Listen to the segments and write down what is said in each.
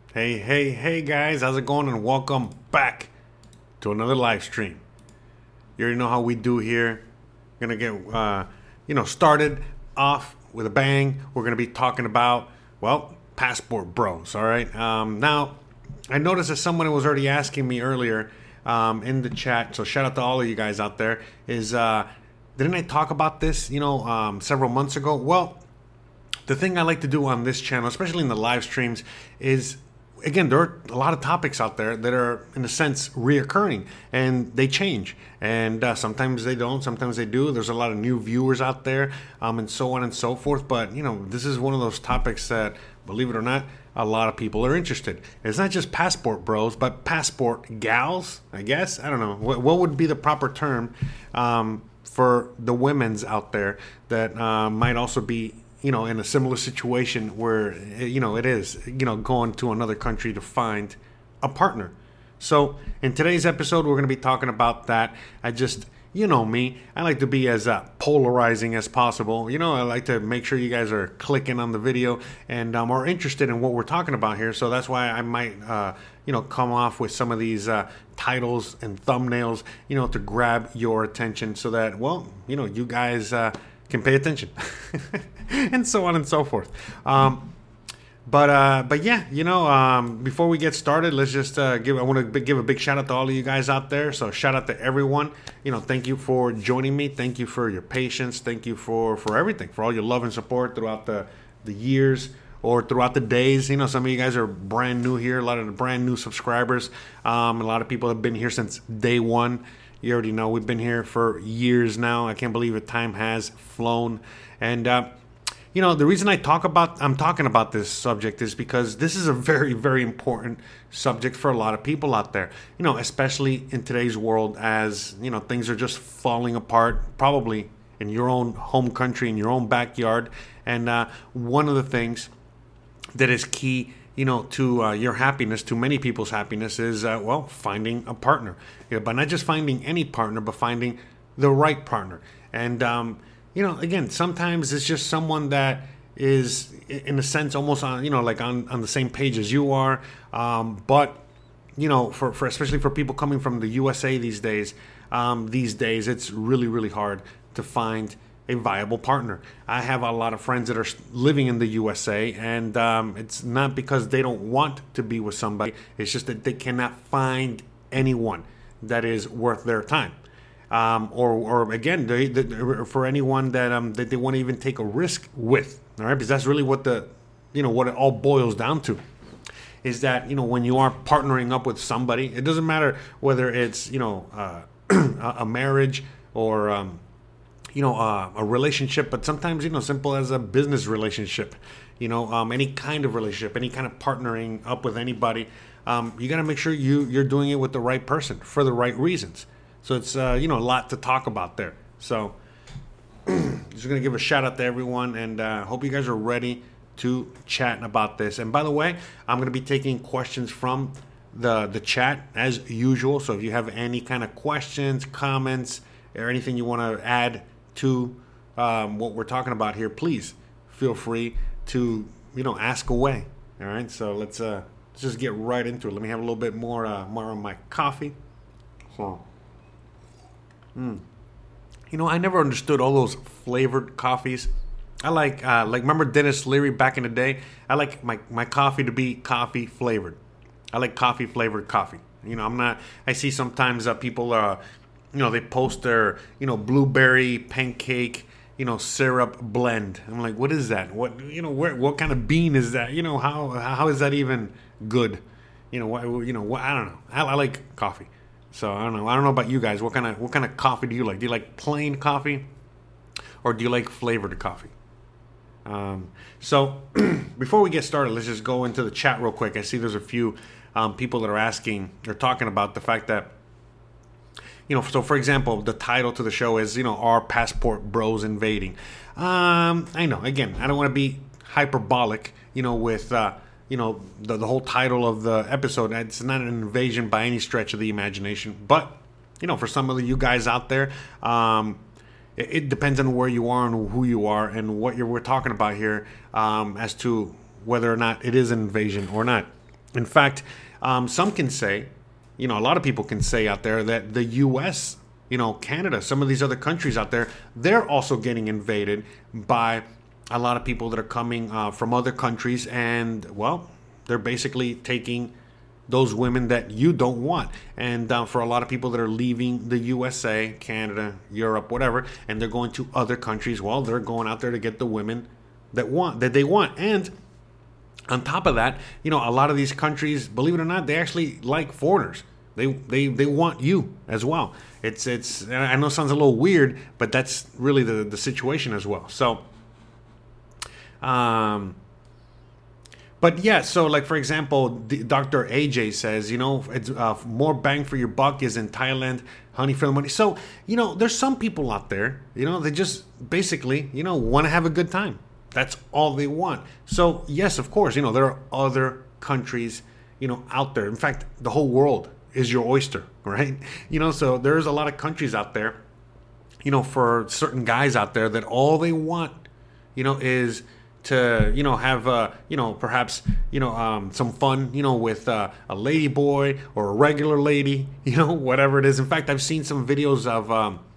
Hey guys, how's it going? And welcome back to another live stream. You already know how we do here. Gonna get, started off with a bang. We're gonna be talking about, passport bros, all right? Now, I noticed that someone was already asking me earlier in the chat, so shout out to all of you guys out there, didn't I talk about this, several months ago? Well, the thing I like to do on this channel, especially in the live streams, is again, there are a lot of topics out there that are, in a sense, reoccurring, and they change. And sometimes they don't, sometimes they do. There's a lot of new viewers out there, and so on and so forth. But, this is one of those topics that, believe it or not, a lot of people are interested. It's not just passport bros, but passport gals, I guess. I don't know. What would be the proper term for the women's out there that might also be in a similar situation where, it is, going to another country to find a partner. So in today's episode, we're going to be talking about that. Me, I like to be as polarizing as possible. I like to make sure you guys are clicking on the video and are interested in what we're talking about here. So that's why I might, come off with some of these titles and thumbnails, to grab your attention so that, you guys can pay attention and so on and so forth. But yeah, before we get started, let's just I want to give a big shout out to all of you guys out there. So shout out to everyone. Thank you for joining me. Thank you for your patience. Thank you for everything, for all your love and support throughout the years or throughout the days. Some of you guys are brand new here. A lot of the brand new subscribers. A lot of people have been here since day one. You already know we've been here for years now. I can't believe it. Time has flown. And, the reason I'm talking about this subject is because this is a very, very important subject for a lot of people out there, especially in today's world as, things are just falling apart, probably in your own home country, in your own backyard. And one of the things that is key to your happiness, to many people's happiness, is, finding a partner. But not just finding any partner, but finding the right partner. And, again, sometimes it's just someone that is, in a sense, almost on, on the same page as you are. But, for especially for people coming from the USA these days, it's really, really hard to find a viable partner. I have a lot of friends that are living in the USA, and it's not because they don't want to be with somebody. It's just that they cannot find anyone that is worth their time. Or again, for anyone that they want to even take a risk with. All right, because that's really what what it all boils down to. Is that when you are partnering up with somebody, it doesn't matter whether it's a marriage or a relationship, but sometimes, simple as a business relationship, any kind of relationship, any kind of partnering up with anybody, you got to make sure you're doing it with the right person for the right reasons. So it's, a lot to talk about there. So just going to give a shout out to everyone and hope you guys are ready to chat about this. And by the way, I'm going to be taking questions from the chat as usual. So if you have any kind of questions, comments, or anything you want to add to what we're talking about here, please feel free to ask away. All right, so let's just get right into it. Let me have a little bit more on my coffee. So, I never understood all those flavored coffees. I like remember Dennis Leary back in the day. I like my coffee to be coffee flavored. I like coffee flavored coffee. I see sometimes people they post their, blueberry pancake, syrup blend. I'm like, what is that? What kind of bean is that? How is that even good? I don't know. I like coffee. So I don't know about you guys. What kind of coffee do you like? Do you like plain coffee or do you like flavored coffee? So before we get started, let's just go into the chat real quick. I see there's a few people that are asking or talking about the fact that, so for example, the title to the show is, are passport bros invading? I know, again, I don't want to be hyperbolic, with, the whole title of the episode. It's not an invasion by any stretch of the imagination. But, for some of you guys out there, it depends on where you are and who you are and what we're talking about here as to whether or not it is an invasion or not. In fact, some can say, a lot of people can say out there that the U.S., Canada, some of these other countries out there, they're also getting invaded by a lot of people that are coming from other countries, and, well, they're basically taking those women that you don't want. And for a lot of people that are leaving the USA, Canada, Europe, whatever, and they're going to other countries, well, they're going out there to get the women that they want. And on top of that, a lot of these countries, believe it or not, they actually like foreigners. They want you as well. It's I know it sounds a little weird, but that's really the situation as well. So, but yeah, so like for example, Dr. AJ says, it's more bang for your buck is in Thailand, honey for the money. So, there's some people out there, they just basically, want to have a good time. That's all they want. So yes, of course, there are other countries, out there. In fact, the whole world is your oyster, right? So there's a lot of countries out there, for certain guys out there that all they want, is to, have, perhaps, some fun, with a lady boy or a regular lady, whatever it is. In fact, I've seen some videos of,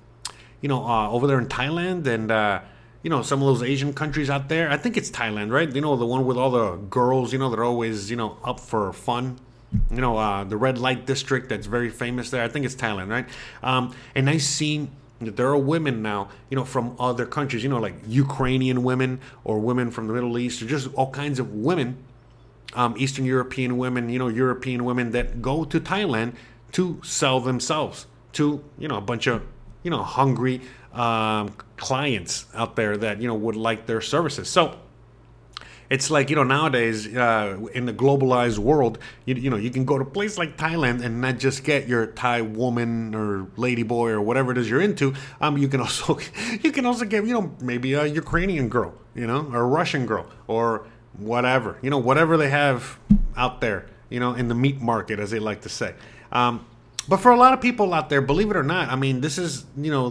over there in Thailand and, some of those Asian countries out there. I think it's Thailand, right? The one with all the girls, that are always, up for fun. The red light district that's very famous there. I think it's Thailand, right? And I've seen that there are women now, from other countries, like Ukrainian women or women from the Middle East or just all kinds of women, Eastern European women, European women that go to Thailand to sell themselves to, a bunch of, hungry clients out there that, would like their services. So it's like, nowadays in the globalized world, you can go to a place like Thailand and not just get your Thai woman or lady boy or whatever it is you're into. You can also get, maybe a Ukrainian girl, or a Russian girl or whatever, whatever they have out there, in the meat market, as they like to say. But for a lot of people out there, believe it or not, I mean, this is,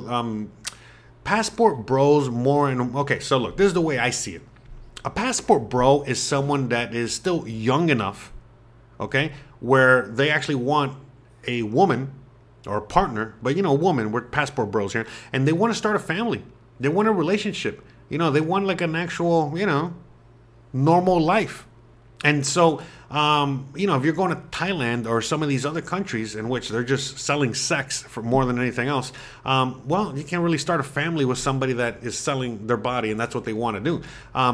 passport bros more. And okay, so look, this is the way I see it. A passport bro is someone that is still young enough, okay, where they actually want a woman or a partner, but a woman, we're passport bros here, and they want to start a family. They want a relationship. They want like an actual, normal life. And so, if you're going to Thailand or some of these other countries in which they're just selling sex for more than anything else, well, you can't really start a family with somebody that is selling their body, and that's what they want to do.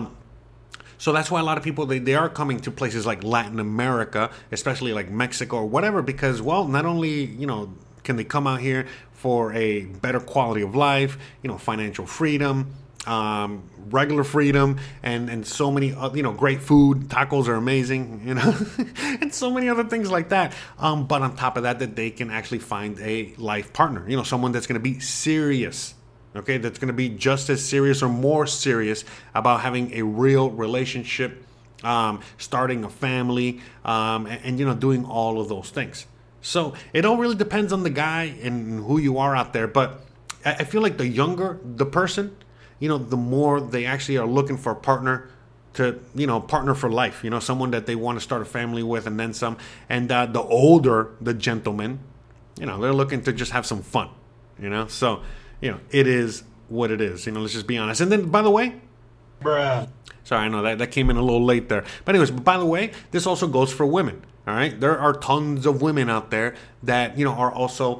So that's why a lot of people, they are coming to places like Latin America, especially like Mexico or whatever, because, well, not only, can they come out here for a better quality of life, financial freedom, regular freedom, and so many, great food. Tacos are amazing, and so many other things like that. But on top of that, that they can actually find a life partner, someone that's going to be serious. Okay, that's going to be just as serious or more serious about having a real relationship, starting a family, and doing all of those things. So it all really depends on the guy and who you are out there. But I feel like the younger the person, the more they actually are looking for a partner to, partner for life. Someone that they want to start a family with and then some. And the older the gentleman, they're looking to just have some fun. So. It is what it is. Let's just be honest. And then, by the way, sorry, I know that came in a little late there. But anyways, by the way, this also goes for women. All right, there are tons of women out there that are also,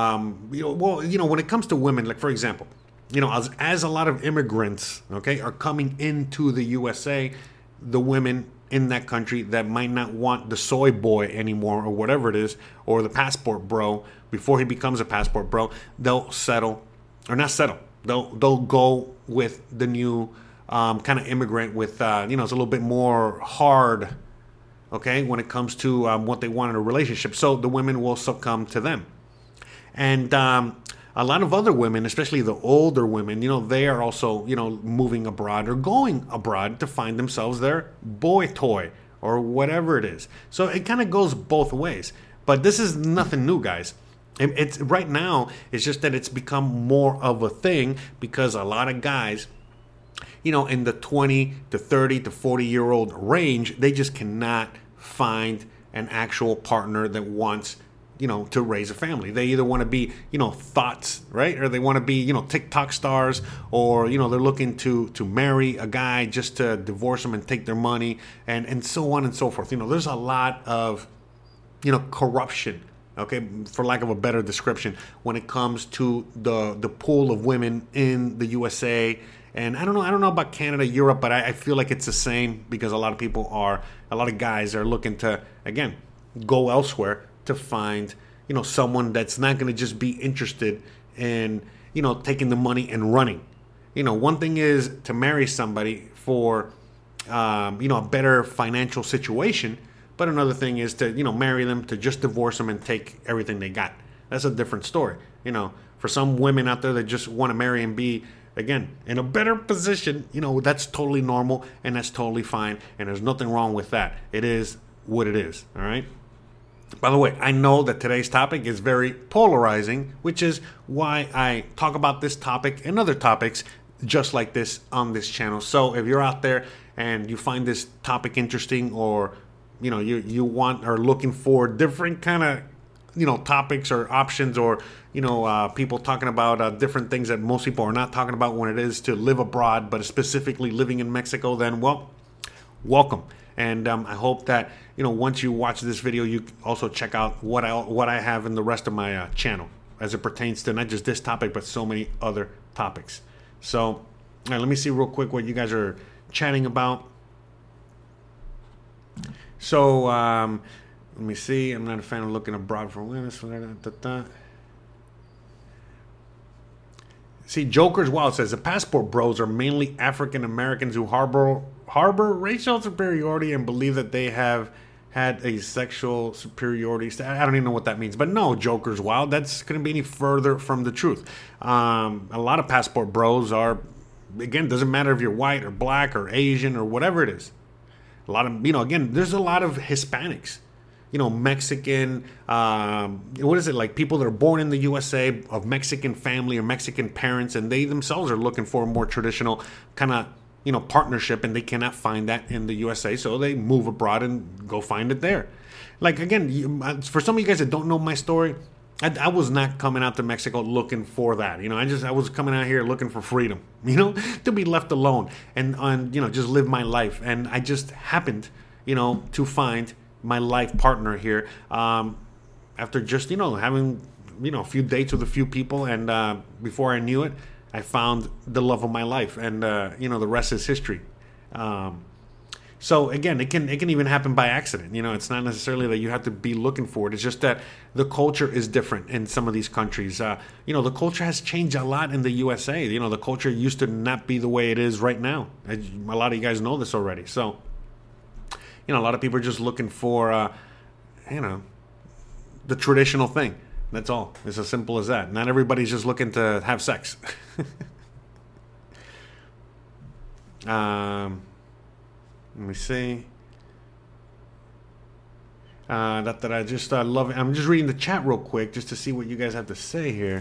when it comes to women, like for example, as a lot of immigrants, okay, are coming into the USA, the women in that country that might not want the soy boy anymore or whatever it is, or the passport bro before he becomes a passport bro, they'll settle. Or not settle. They'll go with the new kind of immigrant with it's a little bit more hard, okay, when it comes to what they want in a relationship. So the women will succumb to them, and a lot of other women, especially the older women, they are also moving abroad or going abroad to find themselves their boy toy or whatever it is. So it kind of goes both ways. But this is nothing new, guys. It's right now, it's just that it's become more of a thing because a lot of guys, in the 20 to 30 to 40-year-old range, they just cannot find an actual partner that wants, to raise a family. They either want to be, thoughts, right? Or they want to be, TikTok stars, or, they're looking to marry a guy just to divorce him and take their money, and so on and so forth. There's a lot of, corruption, okay, for lack of a better description, when it comes to the pool of women in the USA. And I don't know about Canada, Europe, but I feel like it's the same, because a lot of guys are looking to, again, go elsewhere to find, someone that's not going to just be interested in, taking the money and running. One thing is to marry somebody for, a better financial situation, but another thing is to, marry them to just divorce them and take everything they got. That's a different story. For some women out there that just want to marry and be, again, in a better position, that's totally normal and that's totally fine. And there's nothing wrong with that. It is what it is. All right. By the way, I know that today's topic is very polarizing, which is why I talk about this topic and other topics just like this on this channel. So if you're out there and you find this topic interesting, or, you want or looking for different kind of, topics or options, or, people talking about different things that most people are not talking about when it is to live abroad, but specifically living in Mexico, then, well, welcome. And I hope that, once you watch this video, you also check out what I have in the rest of my channel as it pertains to not just this topic, but so many other topics. So, all right, let me see real quick what you guys are chatting about. So, let me see. I'm not a fan of looking abroad for women. See, Joker's Wild says the passport bros are mainly African Americans who harbor racial superiority and believe that they have had a sexual superiority. I don't even know what that means. But no, Joker's Wild, that's going to be any further from the truth. A lot of passport bros are, again, doesn't matter if you're white or black or Asian or whatever it is. A lot of, again, there's a lot of Hispanics. Mexican, what is it, like people that are born in the USA of Mexican family or Mexican parents, and they themselves are looking for a more traditional kind of, partnership, and they cannot find that in the USA, so they move abroad and go find it there. Like, again, for some of you guys that don't know my story, I was not coming out to Mexico looking for that. I was coming out here looking for freedom, to be left alone and just live my life. And I just happened, to find my life partner here after just having a few dates with a few people, and before I knew it, I found the love of my life, and the rest is history. So again, it can even happen by accident. It's not necessarily that you have to be looking for it. It's just that the culture is different in some of these countries. The culture has changed a lot in the USA. The culture used to not be the way it is right now. A lot of you guys know this already. So a lot of people are just looking for, the traditional thing. That's all. It's as simple as that. Not everybody's just looking to have sex. Let me see. That I just love it. I'm just reading the chat real quick just to see what you guys have to say here.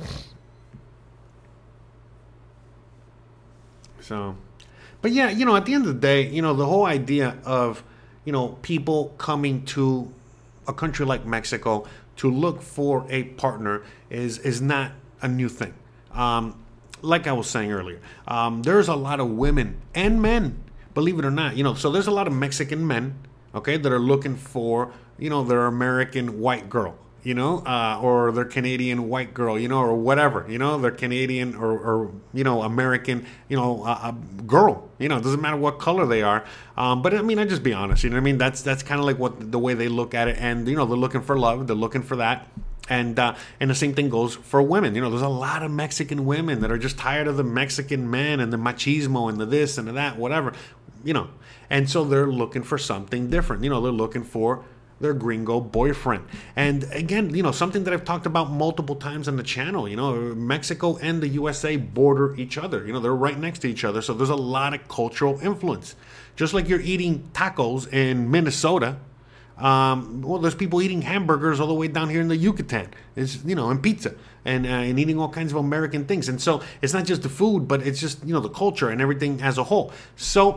So, but yeah, at the end of the day, the whole idea of, people coming to a country like Mexico to look for a partner is not a new thing. Like I was saying earlier, there's a lot of women and men, believe it or not, so there's a lot of Mexican men, okay, that are looking for, their American white girl, or their Canadian white girl, or whatever, their Canadian or American, a girl, it doesn't matter what color they are. But I mean, I just be honest, that's kind of like the way they look at it. And, they're looking for love. They're looking for that. And the same thing goes for women. There's a lot of Mexican women that are just tired of the Mexican men and the machismo and the this and the that, whatever, and so they're looking for something different. They're looking for their gringo boyfriend. And again, something that I've talked about multiple times on the channel, Mexico and the USA border each other. They're right next to each other. So there's a lot of cultural influence. Just like you're eating tacos in Minnesota, there's people eating hamburgers all the way down here in the Yucatan. It's, and pizza and eating all kinds of American things. And so it's not just the food, but it's just, the culture and everything as a whole. So,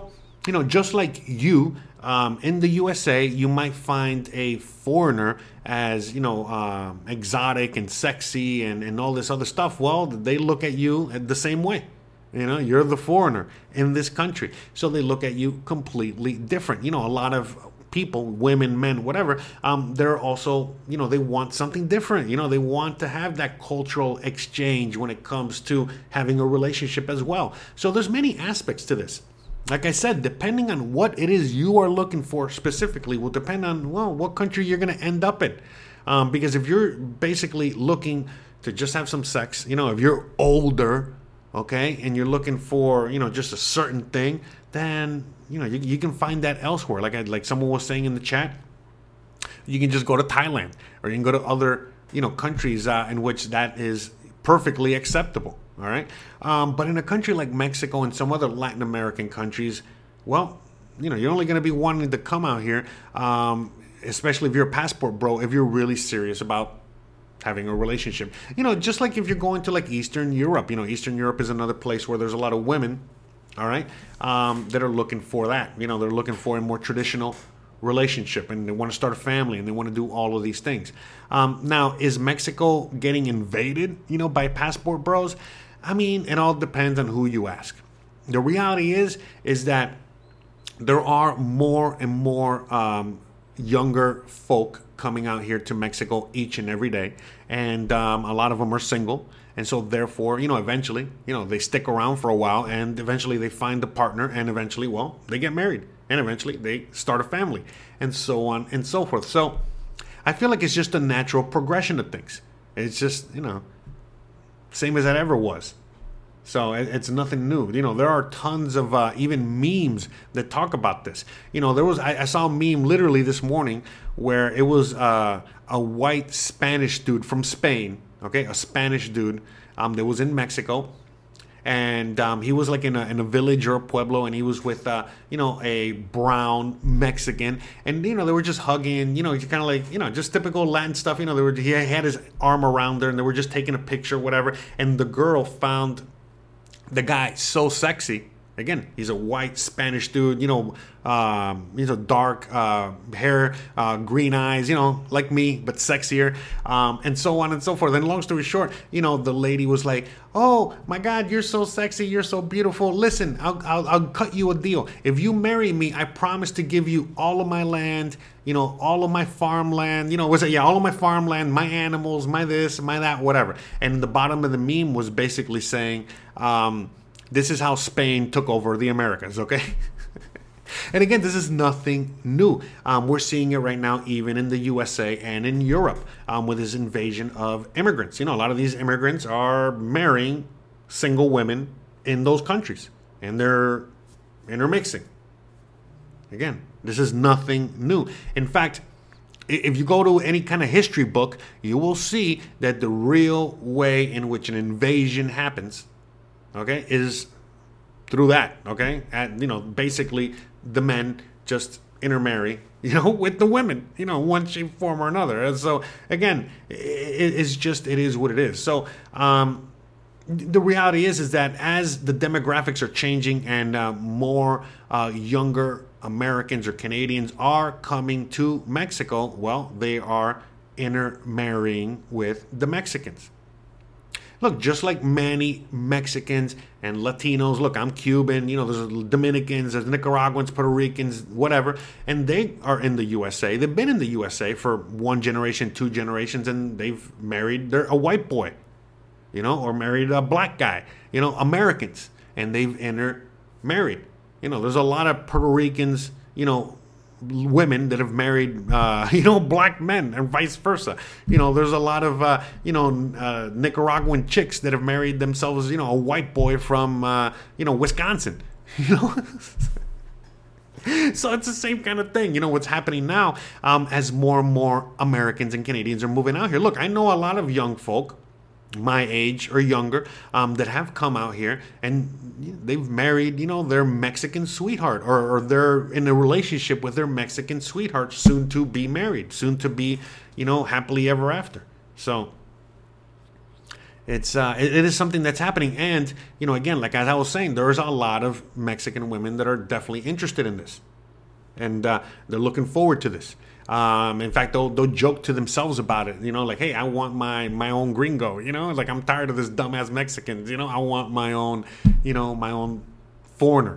just like you, in the USA, you might find a foreigner as, exotic and sexy and all this other stuff. Well, they look at you the same way. You're the foreigner in this country. So they look at you completely different. A lot of people, women, men, whatever, they're also, they want something different. They want to have that cultural exchange when it comes to having a relationship as well. So there's many aspects to this. Like I said, depending on what it is you are looking for specifically will depend on, what country you're going to end up in. Because if you're basically looking to just have some sex, if you're older, okay, and you're looking for, just a certain thing, then, you can find that elsewhere. Like someone was saying in the chat, you can just go to Thailand, or you can go to other, countries in which that is perfectly acceptable. All right. But in a country like Mexico and some other Latin American countries, well, you're only going to be wanting to come out here, especially if you're a passport bro, if you're really serious about having a relationship. Just like if you're going to like Eastern Europe, Eastern Europe is another place where there's a lot of women, all right, that are looking for that. They're looking for a more traditional relationship, and they want to start a family, and they want to do all of these things. Now, is Mexico getting invaded, by passport bros? I mean, it all depends on who you ask. The reality is that there are more and more younger folk coming out here to Mexico each and every day, and a lot of them are single, and so therefore, eventually, they stick around for a while, and eventually they find a partner, and eventually, well, they get married, and eventually they start a family, and so on and so forth. So I feel like it's just a natural progression of things. It's just, same as that ever was. So it's nothing new. There are tons of even memes that talk about this. I saw a meme literally this morning where it was a white Spanish dude from Spain, okay, a Spanish dude that was in Mexico. And he was like in a village or a pueblo, and he was with a brown Mexican, and they were just hugging, kind of like just typical Latin stuff. He had his arm around her, and they were just taking a picture, whatever. And the girl found the guy so sexy. Again, he's a white Spanish dude, dark hair, green eyes, like me, but sexier, and so on and so forth. And long story short, the lady was like, "Oh my God, you're so sexy, you're so beautiful. Listen, I'll cut you a deal. If you marry me, I promise to give you all of my land, all of my farmland, all of my farmland, my animals, my this, my that, whatever." And the bottom of the meme was basically saying, this is how Spain took over the Americas, okay? And again, this is nothing new. We're seeing it right now, even in the USA and in Europe, with this invasion of immigrants. A lot of these immigrants are marrying single women in those countries, and they're intermixing. Again, this is nothing new. In fact, if you go to any kind of history book, you will see that the real way in which an invasion happens, okay, is through that, okay? And, basically the men just intermarry, with the women, one shape, form, or another. And so, again, it is what it is. So, the reality is that as the demographics are changing and more younger Americans or Canadians are coming to Mexico, well, they are intermarrying with the Mexicans. Look, just like many Mexicans and Latinos, look, I'm Cuban, there's Dominicans, there's Nicaraguans, Puerto Ricans, whatever, and they are in the USA. They've been in the USA for one generation, two generations, and they've married a white boy, or married a black guy, Americans, and they've intermarried. There's a lot of Puerto Ricans, women that have married, black men, and vice versa. There's a lot of, Nicaraguan chicks that have married themselves, a white boy from, Wisconsin, So it's the same kind of thing. What's happening now as more and more Americans and Canadians are moving out here. Look, I know a lot of young folk my age or younger that have come out here and they've married, their Mexican sweetheart or they're in a relationship with their Mexican sweetheart, soon to be married, soon to be, happily ever after. So It is something that's happening. And, again, like as I was saying, there's a lot of Mexican women that are definitely interested in this. And they're looking forward to this. In fact, they'll joke to themselves about it. Like, hey, I want my own gringo. Like, I'm tired of this dumbass Mexicans. I want my own, my own foreigner.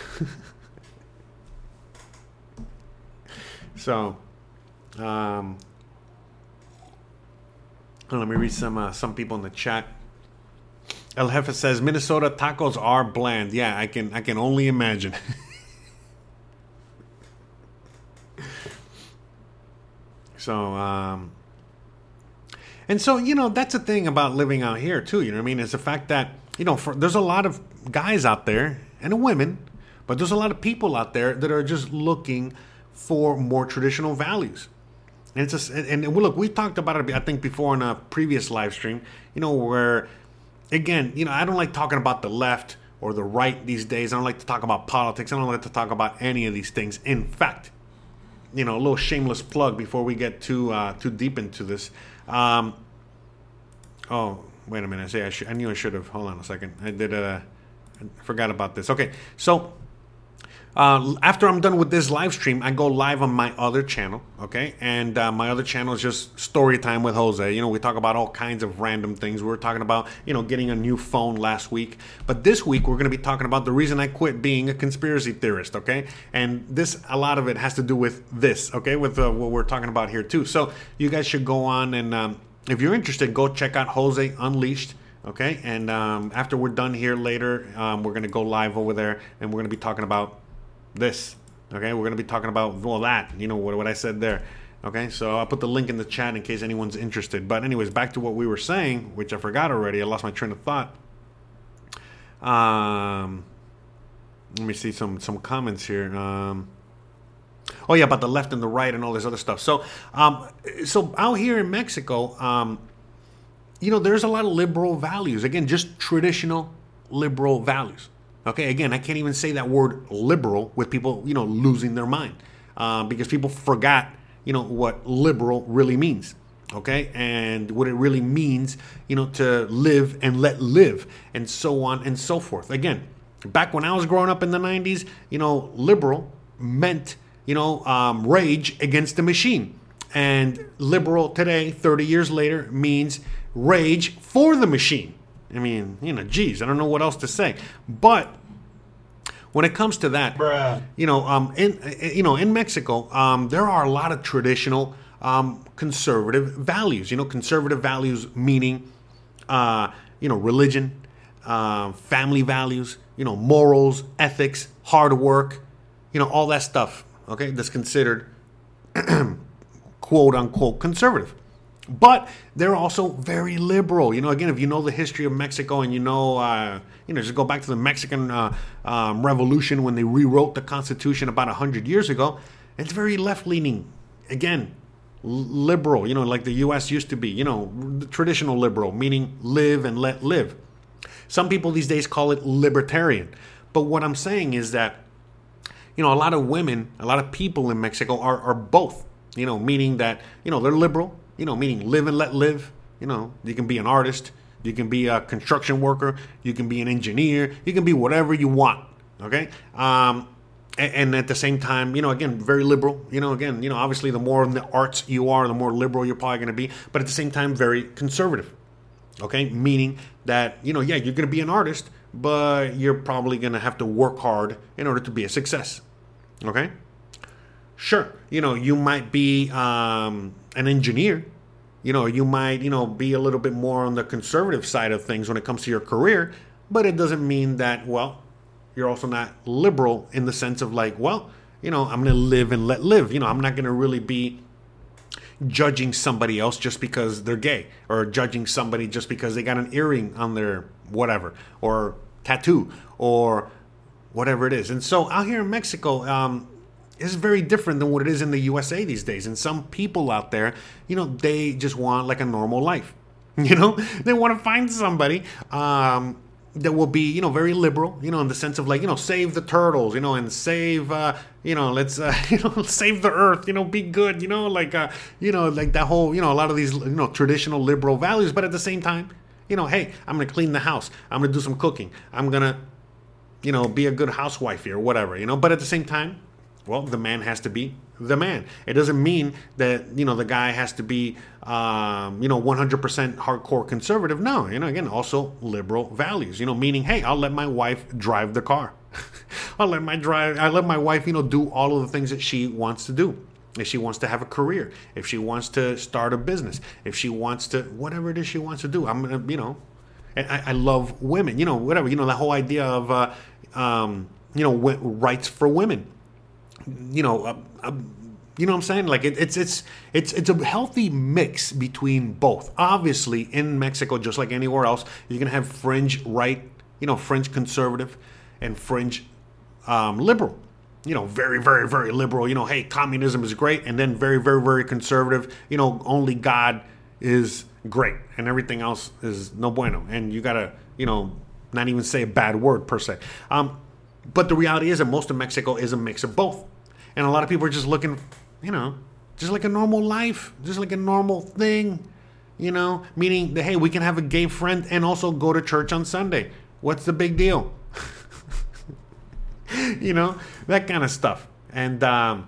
So, let me read some people in the chat. El Jefe says Minnesota tacos are bland. Yeah, I can only imagine. So, and so, that's the thing about living out here too. You know what I mean? It's the fact that, there's a lot of guys out there and women, but there's a lot of people out there that are just looking for more traditional values. And it's just, and look, we talked about it, I think, before in a previous live stream, where, again, I don't like talking about the left or the right these days. I don't like to talk about politics. I don't like to talk about any of these things. In fact, a little shameless plug before we get too deep into this. Oh, wait a minute. I knew I should have. Hold on a second. I forgot about this. Okay, so after I'm done with this live stream, I go live on my other channel, okay? And my other channel is just Story Time with Jose. We talk about all kinds of random things. We were talking about, getting a new phone last week. But this week, we're going to be talking about the reason I quit being a conspiracy theorist, okay? And a lot of it has to do with this, okay? With what we're talking about here, too. So you guys should go on and, if you're interested, go check out Jose Unleashed. Okay, and after we're done here later, we're going to go live over there, and we're going to be talking about this. Okay, we're going to be talking about that. What I said there. Okay, so I'll put the link in the chat in case anyone's interested. But anyways, back to what we were saying, which I forgot already. I lost my train of thought. Let me see some comments here. Oh yeah, about the left and the right and all this other stuff. So out here in Mexico, there's a lot of liberal values. Again, just traditional liberal values. Okay, again, I can't even say that word liberal with people, losing their mind. Because people forgot, what liberal really means. Okay, and what it really means, to live and let live, and so on and so forth. Again, back when I was growing up in the 90s, liberal meant, rage against the machine. And liberal today, 30 years later, means rage for the machine. I mean, geez, I don't know what else to say. But when it comes to that, in Mexico, there are a lot of traditional conservative values. Conservative values meaning, religion, family values, morals, ethics, hard work, all that stuff. Okay, that's considered quote unquote conservative. But they're also very liberal. Again, if you know the history of Mexico and just go back to the Mexican Revolution when they rewrote the Constitution about 100 years ago, it's very left-leaning. Again, liberal, like the U.S. used to be, the traditional liberal, meaning live and let live. Some people these days call it libertarian. But what I'm saying is that, a lot of women, a lot of people in Mexico are both, meaning that, they're liberal, meaning live and let live. You can be an artist, you can be a construction worker, you can be an engineer, you can be whatever you want, okay? And at the same time, again, very liberal. Again, obviously the more in the arts you are, the more liberal you're probably going to be, but at the same time, very conservative, okay? Meaning that, you're going to be an artist, but you're probably going to have to work hard in order to be a success, okay? Sure, you might be an engineer. You might, be a little bit more on the conservative side of things when it comes to your career, but it doesn't mean that, you're also not liberal in the sense of like, I'm going to live and let live. I'm not going to really be judging somebody else just because they're gay, or judging somebody just because they got an earring on their whatever, or tattoo, or whatever it is. And so out here in Mexico, is very different than what it is in the USA these days. And some people out there, they just want like a normal life. They want to find somebody that will be, very liberal, in the sense of like, save the turtles, and save, let's, save the earth, be good, like that whole, a lot of these, traditional liberal values. But at the same time, hey, I'm going to clean the house. I'm going to do some cooking. I'm going to, be a good housewife here or whatever, But at the same time, well, the man has to be the man. It doesn't mean that, the guy has to be, 100% hardcore conservative. No, again, also liberal values, meaning, hey, I'll let my wife drive the car. I let my wife, do all of the things that she wants to do. If she wants to have a career, if she wants to start a business, if she wants to, whatever it is she wants to do, I'm going to, and I love women, whatever, the whole idea of, rights for women, you know what I'm saying? Like it's a healthy mix between both. Obviously, in Mexico, just like anywhere else, you're gonna have fringe right, fringe conservative, and fringe liberal. Very, very, very liberal. Hey, communism is great, and then very, very, very conservative. Only God is great, and everything else is no bueno. And you gotta, not even say a bad word per se. But the reality is that most of Mexico is a mix of both, and a lot of people are just looking, just like a normal life, just like a normal thing, meaning that, hey, we can have a gay friend and also go to church on Sunday. What's the big deal? That kind of stuff. And,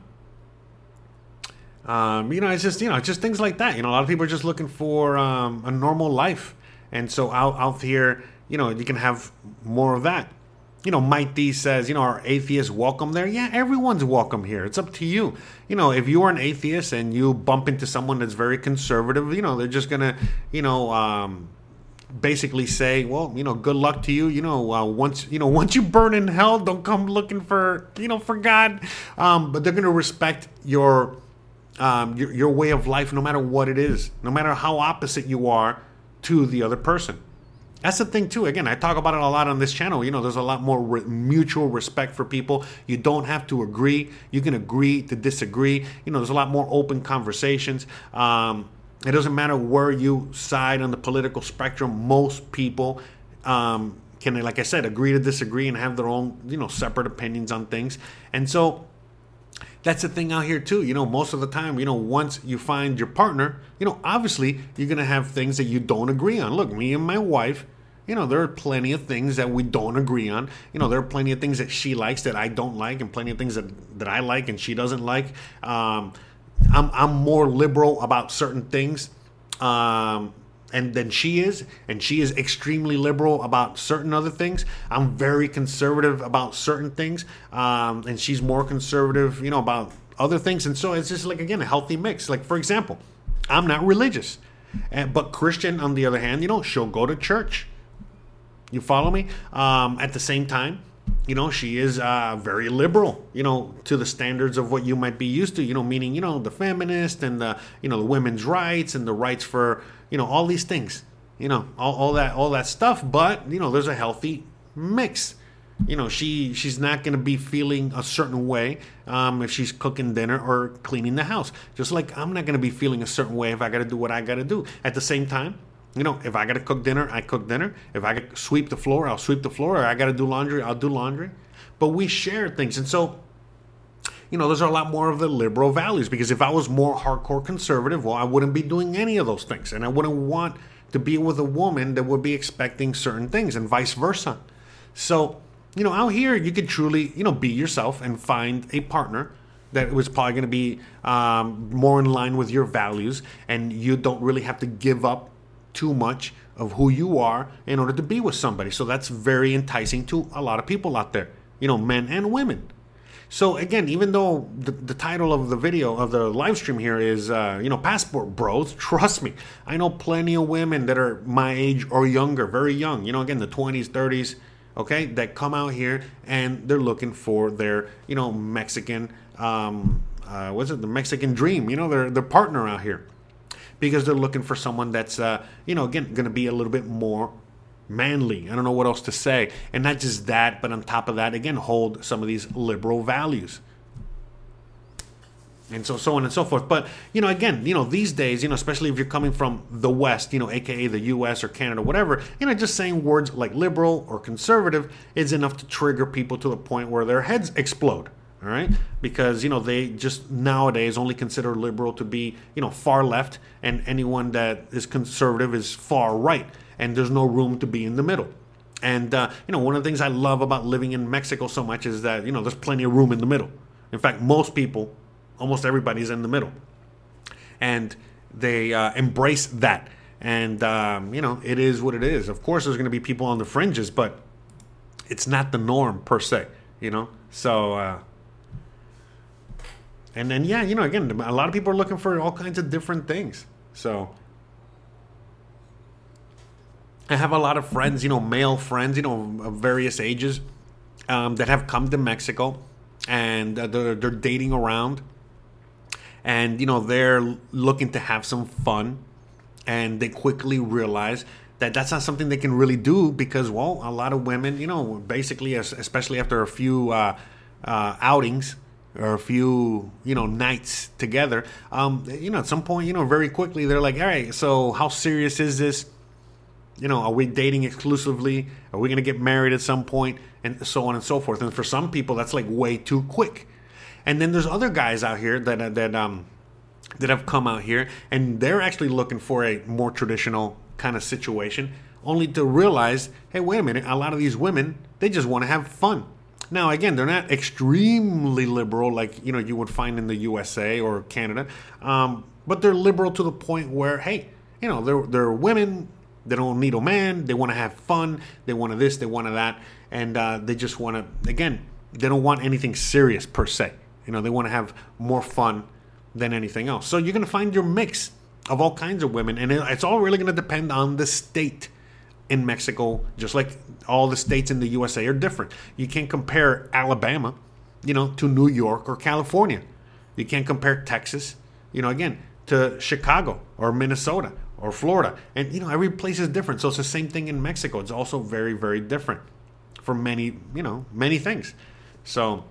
it's just things like that. A lot of people are just looking for a normal life. And so out here, you can have more of that. Mike D says, are atheists welcome there? Yeah, everyone's welcome here. It's up to you. If you are an atheist and you bump into someone that's very conservative, they're just going to, basically say, well, good luck to you. Once you burn in hell, don't come looking for God. But they're going to respect your way of life, no matter what it is, no matter how opposite you are to the other person. That's the thing, too. Again, I talk about it a lot on this channel. There's a lot more mutual respect for people. You don't have to agree. You can agree to disagree. There's a lot more open conversations. It doesn't matter where you side on the political spectrum. Most people can, like I said, agree to disagree and have their own, separate opinions on things. And so that's the thing out here too. Most of the time, once you find your partner, obviously you're going to have things that you don't agree on. Look, me and my wife, there are plenty of things that we don't agree on. There are plenty of things that she likes that I don't like, and plenty of things that I like and she doesn't like. I'm more liberal about certain things and than she is, and she is extremely liberal about certain other things. I'm very conservative about certain things, and she's more conservative, about other things. And so it's just like, again, a healthy mix. Like, for example, I'm not religious, but Christian, on the other hand, she'll go to church. You follow me? At the same time, she is very liberal, to the standards of what you might be used to, meaning, the feminist and the, the women's rights and the rights for, all these things, all that stuff. But, there's a healthy mix. She's not going to be feeling a certain way if she's cooking dinner or cleaning the house. Just like I'm not going to be feeling a certain way if I got to do what I got to do. At the same time, if I got to cook dinner, I cook dinner. If I got to sweep the floor, I'll sweep the floor. Or I got to do laundry, I'll do laundry. But we share things. And so, those are a lot more of the liberal values. Because if I was more hardcore conservative, well, I wouldn't be doing any of those things. And I wouldn't want to be with a woman that would be expecting certain things, and vice versa. So, out here, you could truly, be yourself and find a partner that was probably going to be more in line with your values. And you don't really have to give up too much of who you are in order to be with somebody. So that's very enticing to a lot of people out there, men and women. So again, even though the title of the video of the live stream here is, Passport Bros, trust me, I know plenty of women that are my age or younger, very young, again, the 20s, 30s, okay, that come out here and they're looking for their, Mexican, the Mexican dream, their partner out here. Because they're looking for someone that's, again, going to be a little bit more manly. I don't know what else to say. And not just that, but on top of that, again, hold some of these liberal values. And so on and so forth. But, again, these days, especially if you're coming from the West, a.k.a. the U.S. or Canada, whatever, just saying words like liberal or conservative is enough to trigger people to the point where their heads explode. All right, because they just nowadays only consider liberal to be far left, and anyone that is conservative is far right. and there's no room to be in the middle. And one of the things I love about living in Mexico so much is that there's plenty of room in the middle. In fact, most people, almost everybody's in the middle, and they embrace that. And it is what it is. Of course, there's going to be people on the fringes, but it's not the norm per se. So. And then, again, a lot of people are looking for all kinds of different things. So I have a lot of friends, male friends, of various ages that have come to Mexico, and they're dating around, and, they're looking to have some fun, and they quickly realize that that's not something they can really do because, well, a lot of women, basically, especially after a few outings, or a few, nights together, at some point, very quickly, they're like, all right, so how serious is this? Are we dating exclusively? Are we going to get married at some point? And so on and so forth. And for some people, that's like way too quick. And then there's other guys out here that have come out here, and they're actually looking for a more traditional kind of situation, only to realize, hey, wait a minute, a lot of these women, they just want to have fun. Now, again, they're not extremely liberal like, you would find in the USA or Canada. But they're liberal to the point where, hey, they're women. They don't need a man. They want to have fun. They want this. They want that. And they just want to, again, they don't want anything serious per se. They want to have more fun than anything else. So you're going to find your mix of all kinds of women. And it's all really going to depend on the state. In Mexico, just like all the states in the USA are different. You can't compare Alabama, to New York or California. You can't compare Texas, again, to Chicago or Minnesota or Florida. And, every place is different. So it's the same thing in Mexico. It's also very, very different for many, many things. So,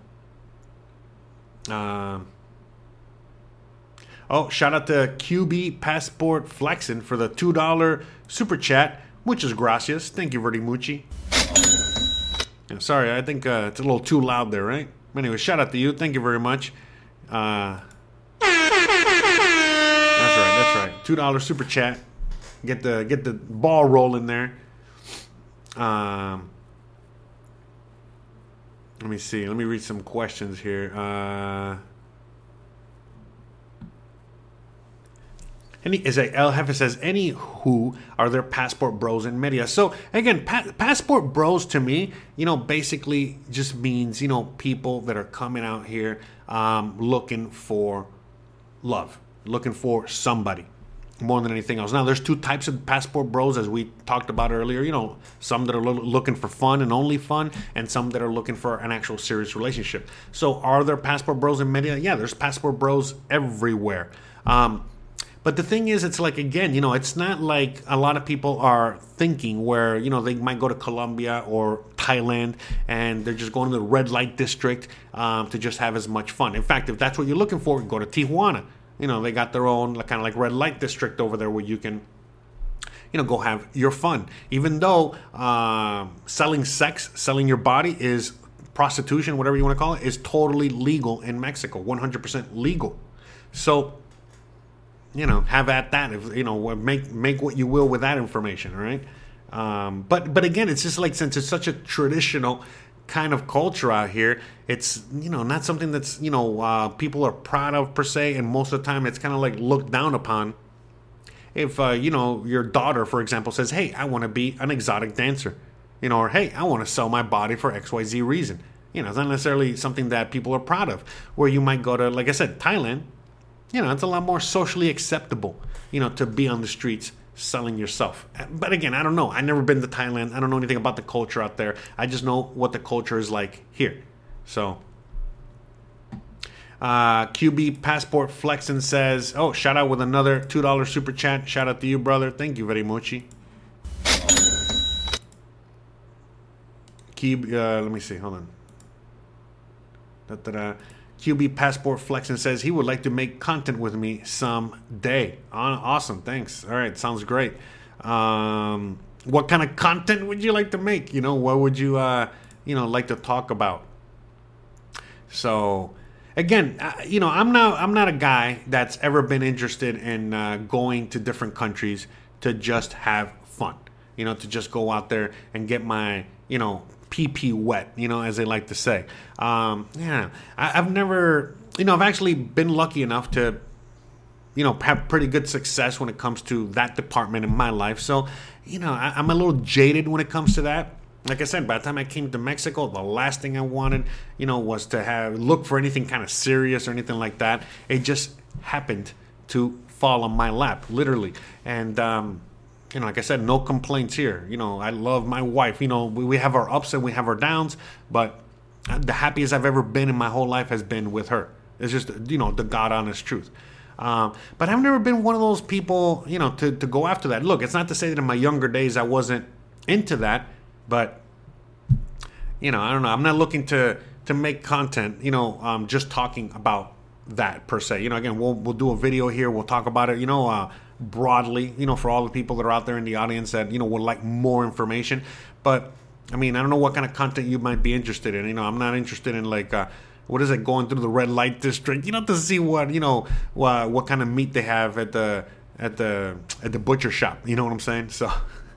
shout out to QB Passport Flexin for the $2 super chat. Muchas gracias. Thank you very much. Yeah, sorry, I think it's a little too loud there, right? Anyway, shout out to you. Thank you very much. That's right. $2 super chat. Get the ball rolling there. Let me see. Let me read some questions here. El Jefe says, any who are there passport bros in media? So, again, passport bros to me, basically just means, people that are coming out here looking for love, looking for somebody more than anything else. Now, there's two types of passport bros, as we talked about earlier. Some that are looking for fun and only fun, and some that are looking for an actual serious relationship. So, are there passport bros in media? Yeah, there's passport bros everywhere. But the thing is, it's like, again, it's not like a lot of people are thinking where, they might go to Colombia or Thailand and they're just going to the red light district to just have as much fun. In fact, if that's what you're looking for, go to Tijuana. They got their own kind of like red light district over there where you can, go have your fun. Even though selling sex, selling your body is prostitution, whatever you want to call it, is totally legal in Mexico, 100% legal. So, have at that. If make what you will with that information, all right? But again, it's just like, since it's such a traditional kind of culture out here, it's not something that's people are proud of per se, and most of the time it's kind of like looked down upon. If your daughter, for example, says, "Hey, I want to be an exotic dancer," or "Hey, I want to sell my body for XYZ reason," it's not necessarily something that people are proud of. Where you might go to, like I said, Thailand. It's a lot more socially acceptable, to be on the streets selling yourself. But again, I don't know. I've never been to Thailand. I don't know anything about the culture out there. I just know what the culture is like here. So, QB Passport Flexin says, oh, shout out with another $2 super chat. Shout out to you, brother. Thank you very much. Let me see. Hold on. QB Passport Flexin says he would like to make content with me someday. Awesome, thanks. All right, sounds great. What kind of content would you like to make? What would you like to talk about? So, again, I'm not a guy that's ever been interested in going to different countries to just have fun. to just go out there and get my, pee wet, as they like to say. I've never, I've actually been lucky enough to, have pretty good success when it comes to that department in my life. So, I'm a little jaded when it comes to that. Like I said, by the time I came to Mexico, the last thing I wanted, was to look for anything kind of serious or anything like that. It just happened to fall on my lap, literally. And, like I said, no complaints here. I love my wife. We have our ups and we have our downs, but the happiest I've ever been in my whole life has been with her. It's just, the God honest truth. But I've never been one of those people, to go after that. Look, it's not to say that in my younger days I wasn't into that, but, I don't know. I'm not looking to make content, just talking about that per se. Again, we'll do a video here. We'll talk about it, broadly, for all the people that are out there in the audience that, would like more information. But, I don't know what kind of content you might be interested in. I'm not interested in like, what is it, going through the red light district, to see what, what kind of meat they have at the butcher shop. You know what I'm saying? So,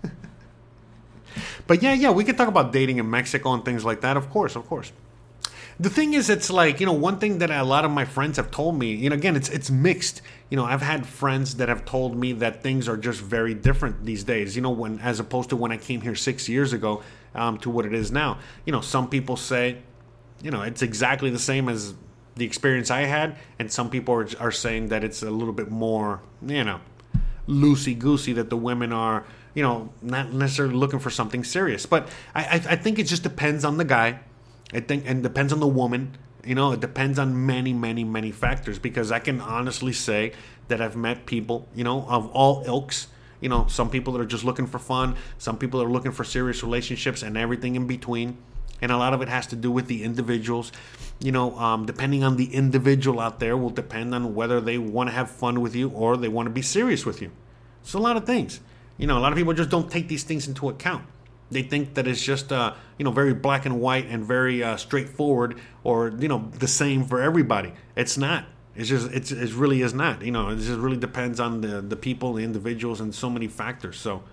but yeah, we can talk about dating in Mexico and things like that. Of course. The thing is, it's like, one thing that a lot of my friends have told me, again, it's mixed. I've had friends that have told me that things are just very different these days, when, as opposed to when I came here 6 years ago, to what it is now. Some people say, it's exactly the same as the experience I had. And some people are saying that it's a little bit more, loosey-goosey, that the women are, not necessarily looking for something serious. But I think it just depends on the guy. And depends on the woman. It depends on many, many, many factors. Because I can honestly say that I've met people, of all ilks. Some people that are just looking for fun. Some people that are looking for serious relationships and everything in between. And a lot of it has to do with the individuals. Depending on the individual out there will depend on whether they want to have fun with you or they want to be serious with you. It's a lot of things. A lot of people just don't take these things into account. They think that it's just, very black and white and very straightforward, or, the same for everybody. It's not. It's just, it really is not. It just really depends on the people, the individuals, and so many factors. So,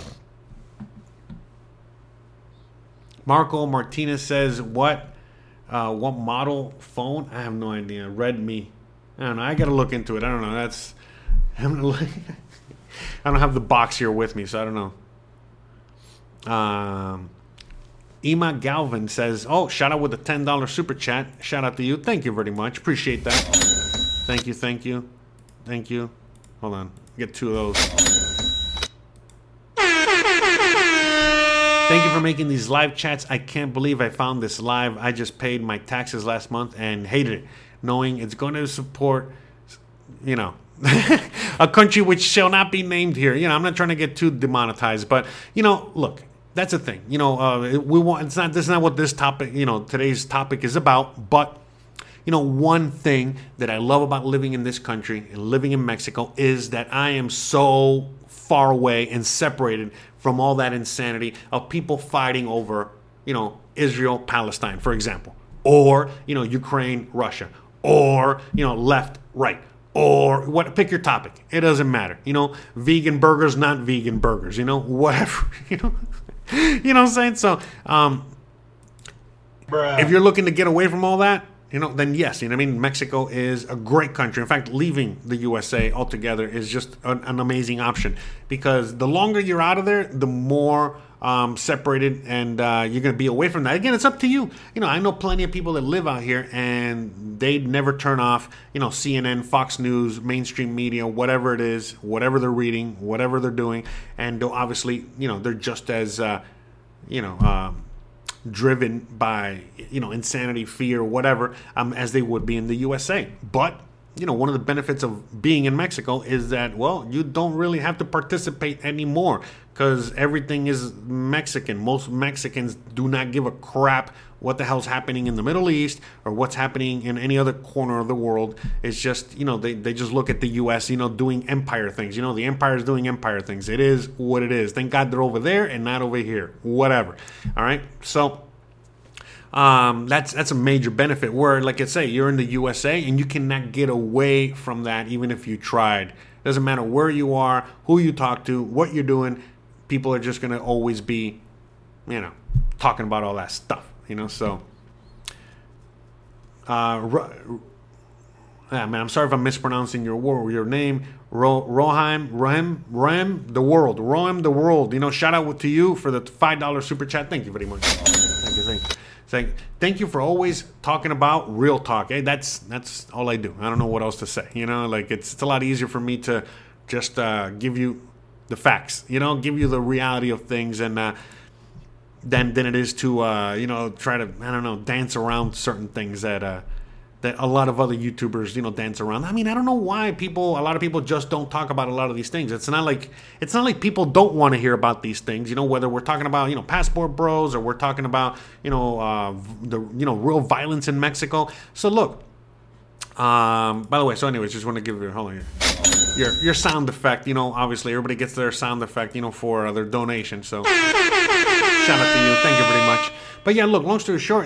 Marco Martinez says, what model phone? I have no idea. Redmi. I don't know. I got to look into it. I don't know. I don't have the box here with me, so I don't know. Ema Galvin says, shout out with a $10 super chat. Shout out to you. Thank you very much. Appreciate that. Thank you. Hold on. Get two of those. Thank you for making these live chats. I can't believe I found this live. I just paid my taxes last month and hated it, knowing it's going to support, a country which shall not be named here. I'm not trying to get too demonetized, but, look. That's the thing, this is not what this topic, today's topic is about. But, one thing that I love about living in this country and living in Mexico is that I am so far away and separated from all that insanity of people fighting over, Israel, Palestine, for example, or, Ukraine, Russia, or, left, right. Or what? Pick your topic. It doesn't matter. Vegan burgers, not vegan burgers. Whatever. You know what I'm saying? So, if you're looking to get away from all that, then yes. Mexico is a great country. In fact, leaving the USA altogether is just an amazing option, because the longer you're out of there, the more separated and you're going to be away from that. Again, it's up to you. I know plenty of people that live out here and they never turn off, CNN, Fox News, mainstream media, whatever it is, whatever they're reading, whatever they're doing. And obviously, they're just as, driven by, insanity, fear, whatever, as they would be in the USA. But, one of the benefits of being in Mexico is that, well, you don't really have to participate anymore, because everything is Mexican. Most Mexicans do not give a crap what the hell's happening in the Middle East or what's happening in any other corner of the world. It's just, they just look at the U.S., doing empire things. The empire's doing empire things. It is what it is. Thank God they're over there and not over here. Whatever. All right? So that's a major benefit, where, like I say, you're in the USA and you cannot get away from that even if you tried. Doesn't matter where you are, who you talk to, what you're doing. people are just going to always be, talking about all that stuff, so. Man, I'm sorry if I'm mispronouncing your name. Rohem, the world. Shout out to you for the $5 super chat. Thank you very much. Thank you for always talking about real talk. Hey, that's all I do. I don't know what else to say. It's a lot easier for me to just give you the facts. Give you the reality of things, and than it is to try to dance around certain things that a lot of other YouTubers dance around. I don't know why a lot of people just don't talk about a lot of these things. It's not like people don't want to hear about these things. Whether we're talking about Passport Bros, or we're talking about the real violence in Mexico. So look, by the way, so anyways, just want to give you your sound effect. Obviously everybody gets their sound effect for their donation. So shout out to you. Thank you very much. But yeah, look, long story short,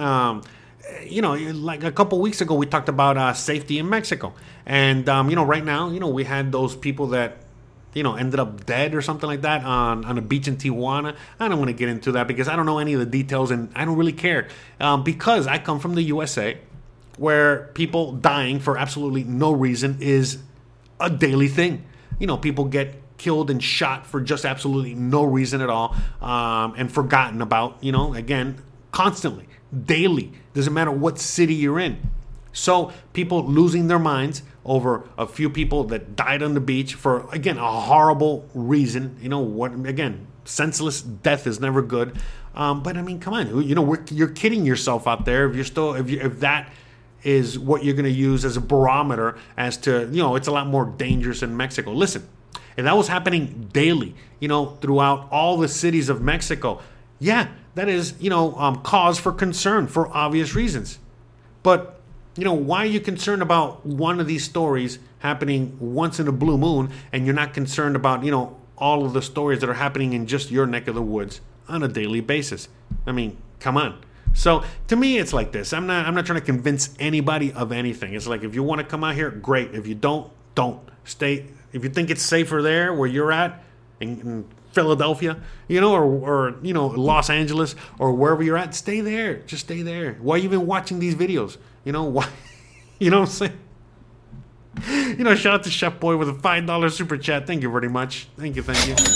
like a couple weeks ago, we talked about safety in Mexico. And, right now, we had those people that, ended up dead or something like that on a beach in Tijuana. I don't want to get into that because I don't know any of the details, and I don't really care. Because I come from the USA, where people dying for absolutely no reason is a daily thing. People get killed and shot for just absolutely no reason at all, and forgotten about, again, constantly. Daily. Doesn't matter what city you're in. So people losing their minds over a few people that died on the beach for, again, a horrible reason. Again, senseless death is never good. But come on, you're kidding yourself out there if that is what you're going to use as a barometer as to, it's a lot more dangerous in Mexico. Listen, if that was happening daily, throughout all the cities of Mexico, yeah, that is, cause for concern for obvious reasons. But, why are you concerned about one of these stories happening once in a blue moon, and you're not concerned about, all of the stories that are happening in just your neck of the woods on a daily basis? Come on. So to me, it's like this. I'm not trying to convince anybody of anything. It's like, if you want to come out here, great. If you don't stay. If you think it's safer there where you're at, in Philadelphia, or Los Angeles, or wherever you're at, stay there. Just stay there. Why are you even watching these videos? Why? You know what I'm saying? Shout out to Chef Boy with a $5 super chat. Thank you very much. Thank you.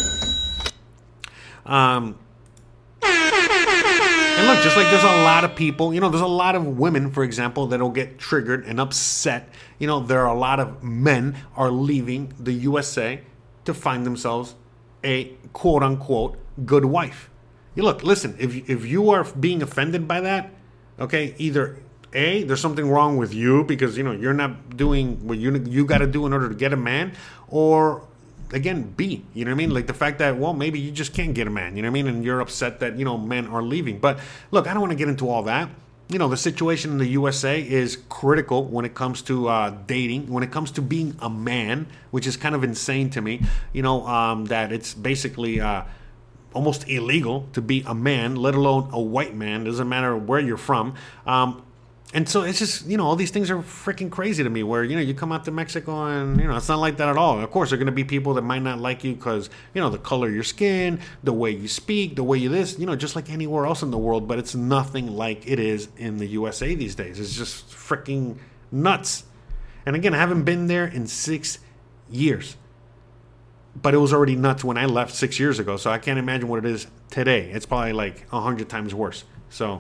And look, just like there's a lot of people, there's a lot of women, for example, that'll get triggered and upset. There are a lot of men are leaving the USA to find themselves a quote-unquote good wife. Listen, if you are being offended by that, okay, either A, there's something wrong with you because, you're not doing what you got to do in order to get a man, or, again, B, like the fact that, well, maybe you just can't get a man, and you're upset that, men are leaving. But, look, I don't want to get into all that. The situation in the USA is critical when it comes to dating, when it comes to being a man, which is kind of insane to me, that it's basically almost illegal to be a man, let alone a white man. Doesn't matter where you're from. And so it's just, all these things are freaking crazy to me where, you come out to Mexico and, it's not like that at all. Of course, there are going to be people that might not like you because, the color of your skin, the way you speak, the way you this, just like anywhere else in the world. But it's nothing like it is in the USA these days. It's just freaking nuts. And again, I haven't been there in 6 years. But it was already nuts when I left 6 years ago. So I can't imagine what it is today. It's probably like 100 times worse. So...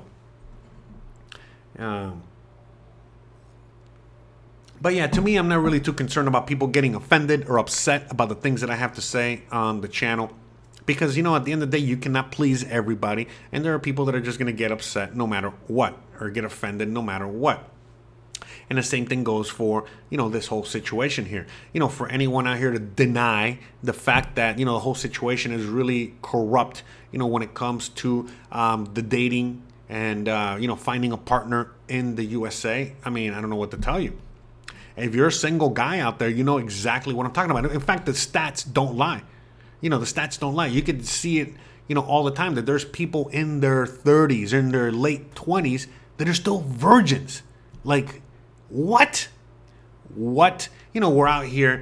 but yeah, to me, I'm not really too concerned about people getting offended or upset about the things that I have to say on the channel, because at the end of the day, you cannot please everybody, and there are people that are just going to get upset no matter what, or get offended no matter what. And the same thing goes for, this whole situation here. For anyone out here to deny the fact that, the whole situation is really corrupt, when it comes to the dating and, finding a partner in the USA. I don't know what to tell you. If you're a single guy out there, you know exactly what I'm talking about. In fact, the stats don't lie. The stats don't lie. You can see it, all the time that there's people in their 30s, in their late 20s that are still virgins. Like, what? We're out here,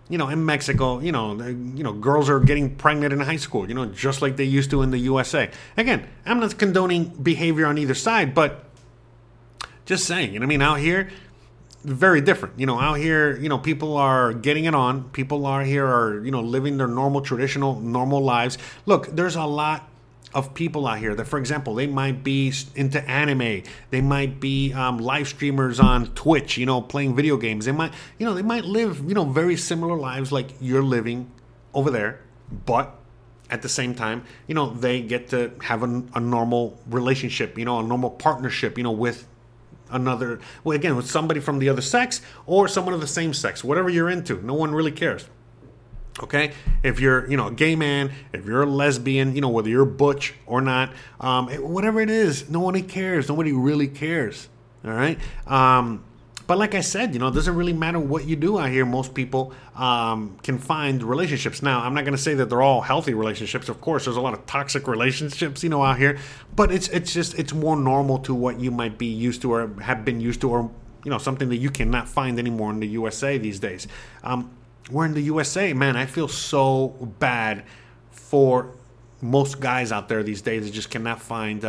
in Mexico, girls are getting pregnant in high school, just like they used to in the USA. Again, I'm not condoning behavior on either side, but just saying, out here, very different. Out here, people are getting it on. People are living their normal, traditional, normal lives. Look, there's a lot of people out here that, for example, they might be into anime. They might be live streamers on Twitch, playing video games. They might live, very similar lives like you're living over there, but at the same time, they get to have a normal relationship, a normal partnership, with another, with somebody from the other sex or someone of the same sex, whatever you're into. No one really cares. Okay, if you're, a gay man, if you're a lesbian, whether you're butch or not, whatever it is, nobody cares. Nobody really cares. All right. But like I said, it doesn't really matter what you do out here. Most people can find relationships. Now, I'm not going to say that they're all healthy relationships. Of course, there's a lot of toxic relationships, out here. But it's more normal to what you might be used to or have been used to, or something that you cannot find anymore in the USA these days. We're in the USA, man. I feel so bad for most guys out there these days that just cannot find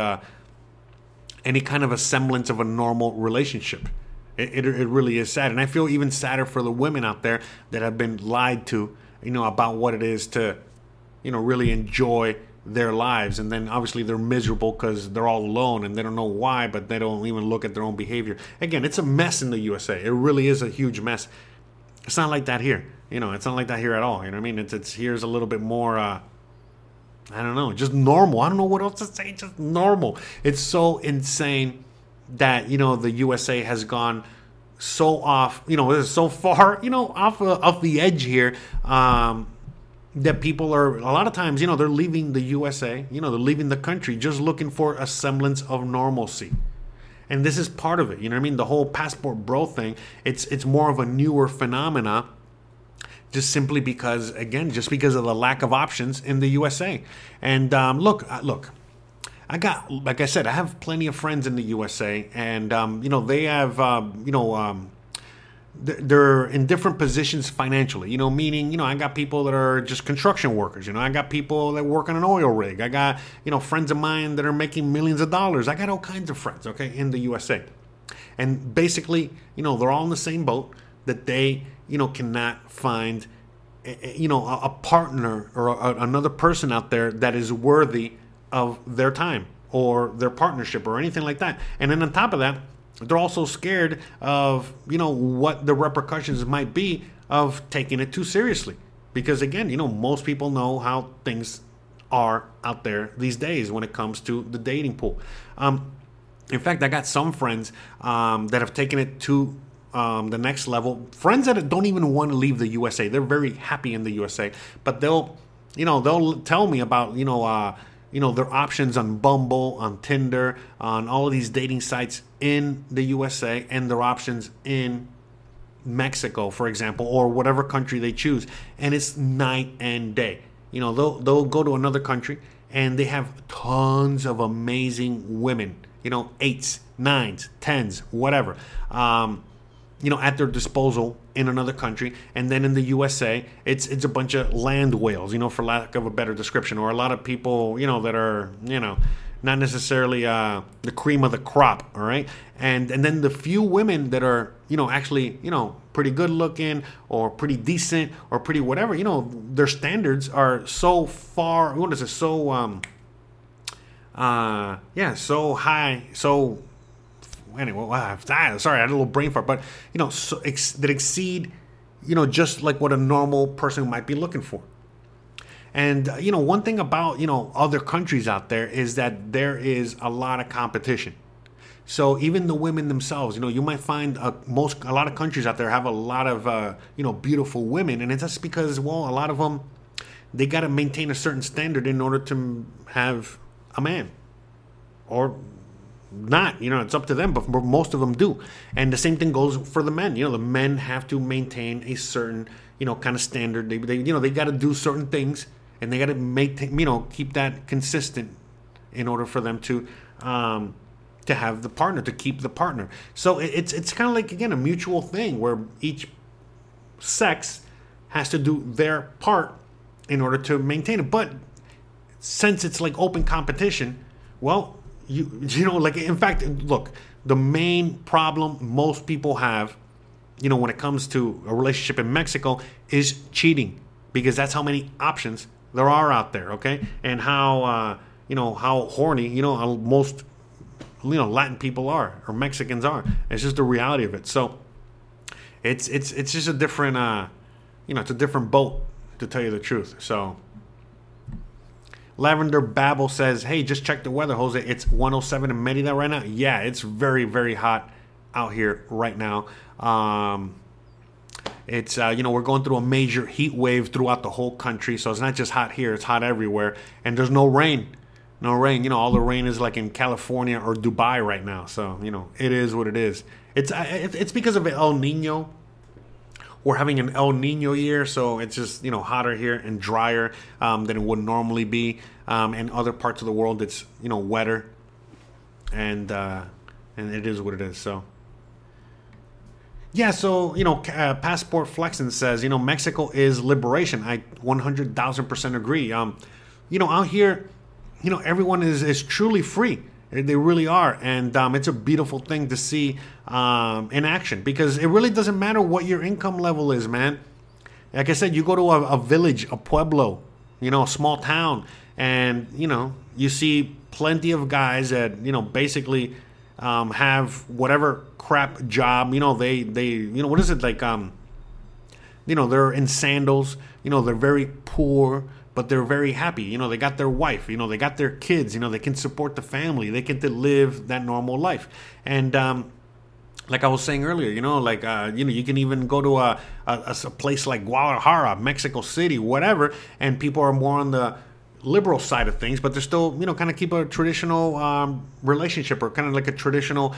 any kind of a semblance of a normal relationship. It really is sad. And I feel even sadder for the women out there that have been lied to, about what it is to, really enjoy their lives. And then obviously they're miserable because they're all alone and they don't know why, but they don't even look at their own behavior. Again, it's a mess in the USA. It really is a huge mess. It's not like that here. It's not like that here at all. You know what I mean? It's here's a little bit more, I don't know, just normal. I don't know what else to say. Just normal. It's so insane that, the USA has gone so off, so far, off the edge here, that people are, a lot of times, they're leaving the USA, they're leaving the country just looking for a semblance of normalcy. And this is part of it. You know what I mean? The whole passport bro thing, it's more of a newer phenomena, just simply because, again, just because of the lack of options in the USA. And look, I got, like I said, I have plenty of friends in the USA, and they have, they're in different positions financially. Meaning, I got people that are just construction workers. I got people that work on an oil rig. I got, friends of mine that are making millions of dollars. I got all kinds of friends, okay, in the USA, and basically, they're all in the same boat that they, cannot find, a partner or another person out there that is worthy of their time or their partnership or anything like that. And then on top of that, they're also scared of, what the repercussions might be of taking it too seriously. Because again, most people know how things are out there these days when it comes to the dating pool. In fact, I got some friends that have taken it to the next level. Friends that don't even want to leave the USA. They're very happy in the USA, but they'll tell me about, their options on Bumble, on Tinder, on all of these dating sites in the USA, and their options in Mexico, for example, or whatever country they choose. And it's night and day. They'll go to another country and they have tons of amazing women, 8s, 9s, 10s, whatever, at their disposal in another country. And then in the USA, it's a bunch of land whales, for lack of a better description, or a lot of people, that are, not necessarily the cream of the crop, all right? And then the few women that are, actually, pretty good looking or pretty decent or pretty whatever, their standards are so far, so high, so anyway, sorry, I had a little brain fart, but that exceed, just like what a normal person might be looking for. And one thing about other countries out there is that there is a lot of competition. So even the women themselves, you might find a lot of countries out there have a lot of beautiful women, and it's just because, a lot of them, they got to maintain a certain standard in order to have a man, or not, it's up to them, but most of them do. And the same thing goes for the men. The men have to maintain a certain, kind of standard. They got to do certain things, and they got to maintain, keep that consistent in order for them to have the partner, to keep the partner. So it's kind of like, again, a mutual thing where each sex has to do their part in order to maintain it. But since it's like open competition, well, you know, like, in fact, look, the main problem most people have, you know, when it comes to a relationship in Mexico is cheating, because that's how many options there are out there, okay? And how, you know, how horny, you know, how most, you know, Latin people are, or Mexicans are. It's just the reality of it. So it's just a different, you know, it's a different boat, to tell you the truth. So Lavender Babel says, hey, just check the weather, Jose. It's 107 in Merida right now. Yeah, it's very, very hot out here right now. It's, you know, we're going through a major heat wave throughout the whole country. So it's not just hot here, it's hot everywhere. And there's no rain. No rain. You know, all the rain is like in California or Dubai right now. So, you know, it is what it is. It's because of El Nino. We're having an El Nino year, so it's just, you know, hotter here and drier than it would normally be. And other parts of the world, it's, you know, wetter, and it is what it is. So yeah, so, you know, Passport Flexin says, you know, Mexico is liberation. I 100,000% agree. You know, out here, you know, everyone is truly free. They really are. And it's a beautiful thing to see in action, because it really doesn't matter what your income level is, man. Like I said, you go to a village, a pueblo, you know, a small town, and, you know, you see plenty of guys that, you know, basically have whatever crap job, you know, they you know, what is it, like, you know, they're in sandals, you know, they're very poor, but they're very happy. You know, they got their wife, you know, they got their kids, you know, they can support the family, they get to live that normal life. And like I was saying earlier, you know, like, you know, you can even go to a place like Guadalajara, Mexico City, whatever, and people are more on the liberal side of things, but they're still, you know, kind of keep a traditional relationship, or kind of like a traditional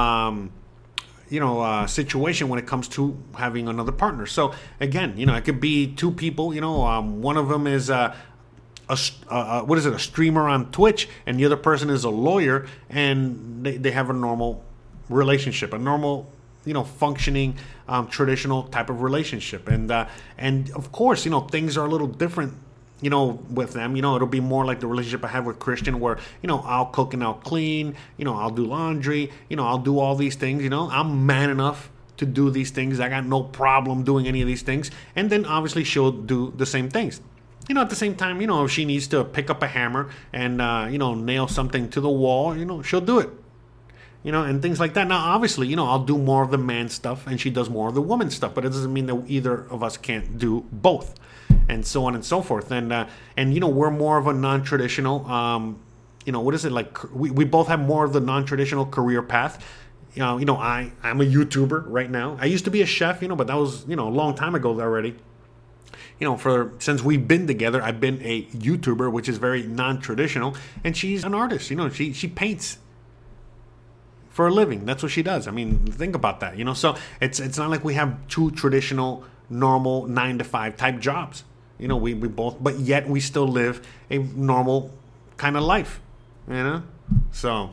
situation when it comes to having another partner. So again, you know, it could be two people, you know, one of them is a streamer on Twitch, and the other person is a lawyer, and they have a normal relationship, a normal, you know, functioning traditional type of relationship. And of course, you know, things are a little different, you know, with them. You know, it'll be more like the relationship I have with Christian, where, you know, I'll cook and I'll clean, you know, I'll do laundry, you know, I'll do all these things, you know, I'm man enough to do these things. I got no problem doing any of these things. And then obviously she'll do the same things. You know, at the same time, you know, if she needs to pick up a hammer and, you know, nail something to the wall, you know, she'll do it. You know, and things like that. Now, obviously, you know, I'll do more of the man stuff and she does more of the woman stuff, but it doesn't mean that either of us can't do both, and so on and so forth. And you know, we're more of a non-traditional, you know, what is it, like, we both have more of the non-traditional career path. You know, I'm a YouTuber right now. I used to be a chef, you know, but that was, you know, a long time ago already. You know, since we've been together, I've been a YouTuber, which is very non-traditional, and she's an artist. You know, she paints for a living. That's what she does. I mean, think about that, you know. So it's not like we have two traditional, normal 9-to-5 type jobs. You know, we both, but yet we still live a normal kind of life, you know. So,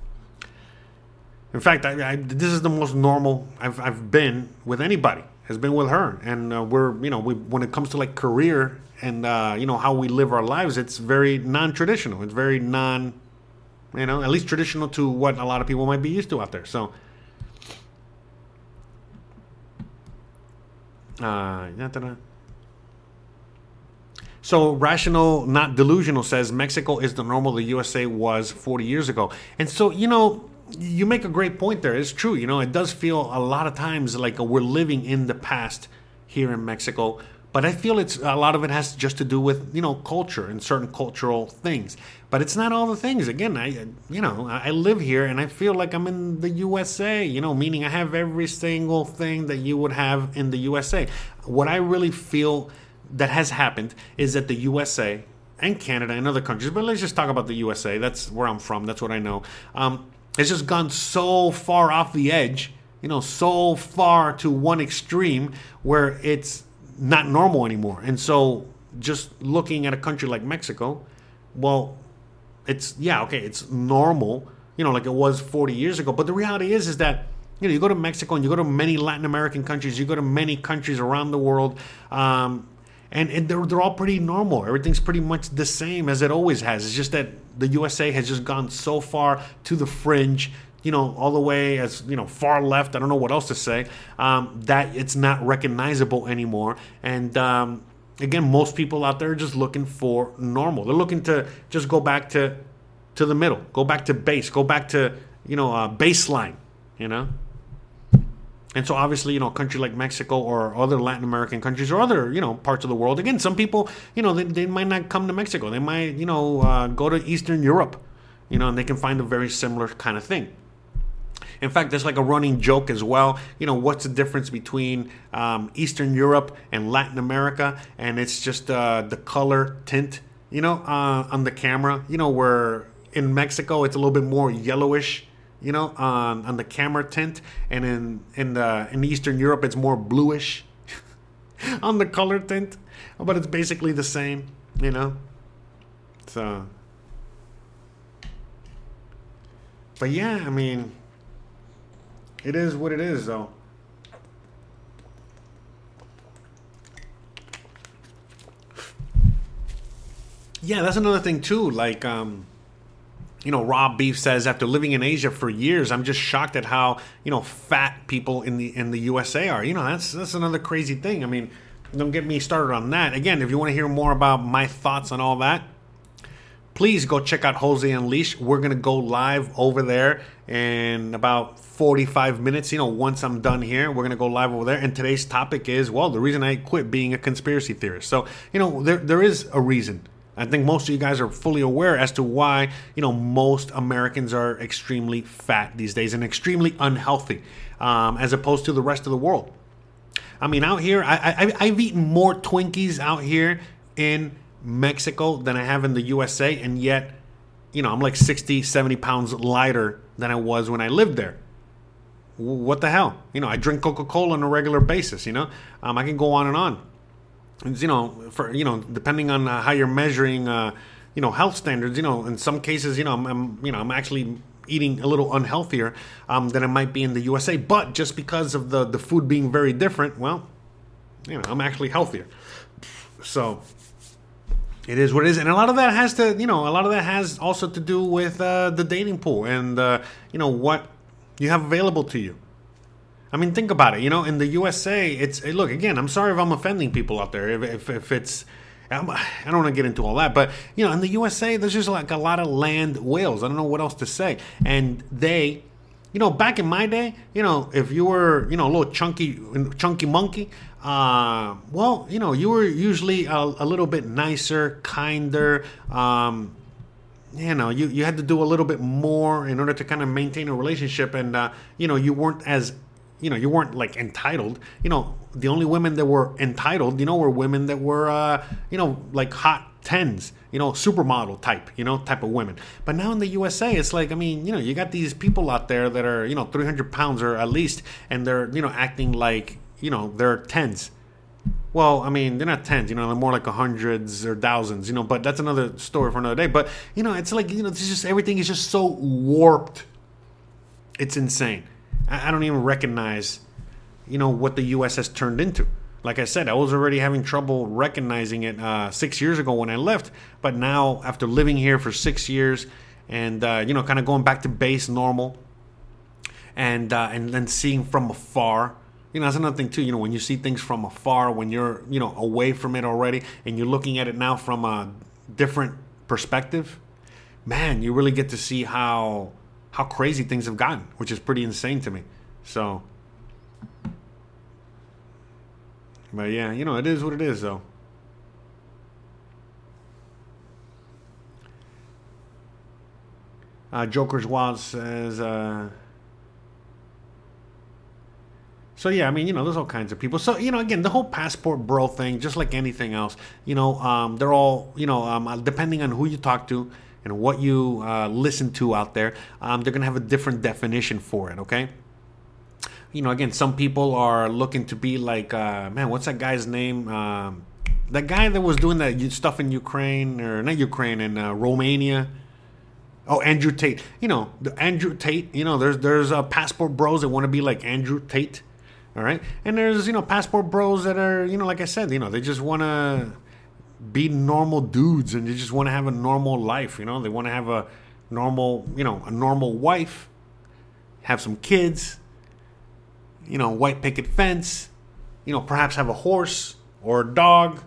in fact, this is the most normal I've been with anybody. Has been with her, and we're, you know, when it comes to like career and you know, how we live our lives, it's very non-traditional. It's very you know, at least traditional to what a lot of people might be used to out there. So, so Rational Not Delusional says Mexico is the normal the USA was 40 years ago. And so, you know, you make a great point there. It's true. You know, it does feel a lot of times like we're living in the past here in Mexico. But I feel it's a lot of it has just to do with, you know, culture and certain cultural things. But it's not all the things. Again, I live here and I feel like I'm in the USA, you know, meaning I have every single thing that you would have in the USA. What I really feel that has happened is that the USA and Canada and other countries, but let's just talk about the USA. That's where I'm from. That's what I know. It's just gone so far off the edge, you know, so far to one extreme where it's not normal anymore. And so just looking at a country like Mexico, well, it's normal, you know, like it was 40 years ago. But the reality is that You go to Mexico and you go to many Latin American countries, you go to many countries around the world, and they're all pretty normal. Everything's pretty much the same as it always has. It's just that the USA has just gone so far to the fringe, all the way as, far left. I don't know what else to say, that it's not recognizable anymore. And again, most people out there are just looking for normal. They're looking to just go back to the middle, go back to base, go back to, baseline, And so obviously, a country like Mexico or other Latin American countries or other, parts of the world. Again, some people, they might not come to Mexico. They might, go to Eastern Europe, and they can find a very similar kind of thing. In fact, there's like a running joke as well. What's the difference between Eastern Europe and Latin America? And it's just the color tint, on the camera. Where in Mexico it's a little bit more yellowish, on the camera tint, and in Eastern Europe it's more bluish on the color tint. But it's basically the same, So, but yeah, I mean, it is what it is, though. Yeah, that's another thing too. Like, Rob Beef says, after living in Asia for years, I'm just shocked at how fat people in the USA are. That's another crazy thing. I mean, don't get me started on that. Again, if you want to hear more about my thoughts on all that, please go check out Jose Unleashed. We're going to go live over there in about 45 minutes. Once I'm done here, we're going to go live over there. And today's topic is, well, the reason I quit being a conspiracy theorist. So, there is a reason. I think most of you guys are fully aware as to why, most Americans are extremely fat these days and extremely unhealthy, as opposed to the rest of the world. I mean, out here, I've eaten more Twinkies out here in Mexico than I have in the USA, and yet, I'm like 60, 70 pounds lighter than I was when I lived there. What the hell? I drink Coca-Cola on a regular basis, I can go on and on. For depending on how you're measuring, health standards, in some cases, I'm actually eating a little unhealthier than I might be in the USA. But just because of the food being very different, well, I'm actually healthier. So it is what it is, and a lot of that has also to do with the dating pool and what you have available to you. I mean, think about it. In the USA, look, again, I'm sorry if I'm offending people out there. If it's, I don't want to get into all that, but in the USA, there's just like a lot of land whales. I don't know what else to say. And they, back in my day, if you were, a little chunky monkey, well, you were usually a little bit nicer, kinder. You had to do a little bit more in order to kind of maintain a relationship, and you weren't as you weren't like entitled. The only women that were entitled, were women that were, like hot tens, supermodel type of women. But now in the USA, it's like, I mean, you got these people out there that are, 300 pounds or at least, and they're, acting like, they're tens. Well, I mean, they're not tens, they're more like hundreds or thousands, but that's another story for another day. But, it's like, it's just, everything is just so warped. It's insane. I don't even recognize, what the U.S. has turned into. Like I said, I was already having trouble recognizing it 6 years ago when I left. But now, after living here for 6 years and, kind of going back to base normal and then seeing from afar, that's another thing too. When you see things from afar, when you're, away from it already and you're looking at it now from a different perspective, man, you really get to see how crazy things have gotten, which is pretty insane to me. So, but yeah, it is what it is, though. Joker's Wild says, so yeah, I mean, there's all kinds of people. So, again, the whole passport bro thing, just like anything else, they're all, depending on who you talk to and what you listen to out there, they're going to have a different definition for it, okay? Again, some people are looking to be like, man, what's that guy's name? That guy that was doing that stuff in Ukraine, or not Ukraine, in Romania. Oh, Andrew Tate. You know, the Andrew Tate. You know, there's passport bros that want to be like Andrew Tate. All right, and there's passport bros that are like I said, they just want to be normal dudes and they just want to have a normal life. They want to have a normal a normal wife, have some kids. White picket fence. Perhaps have a horse or a dog.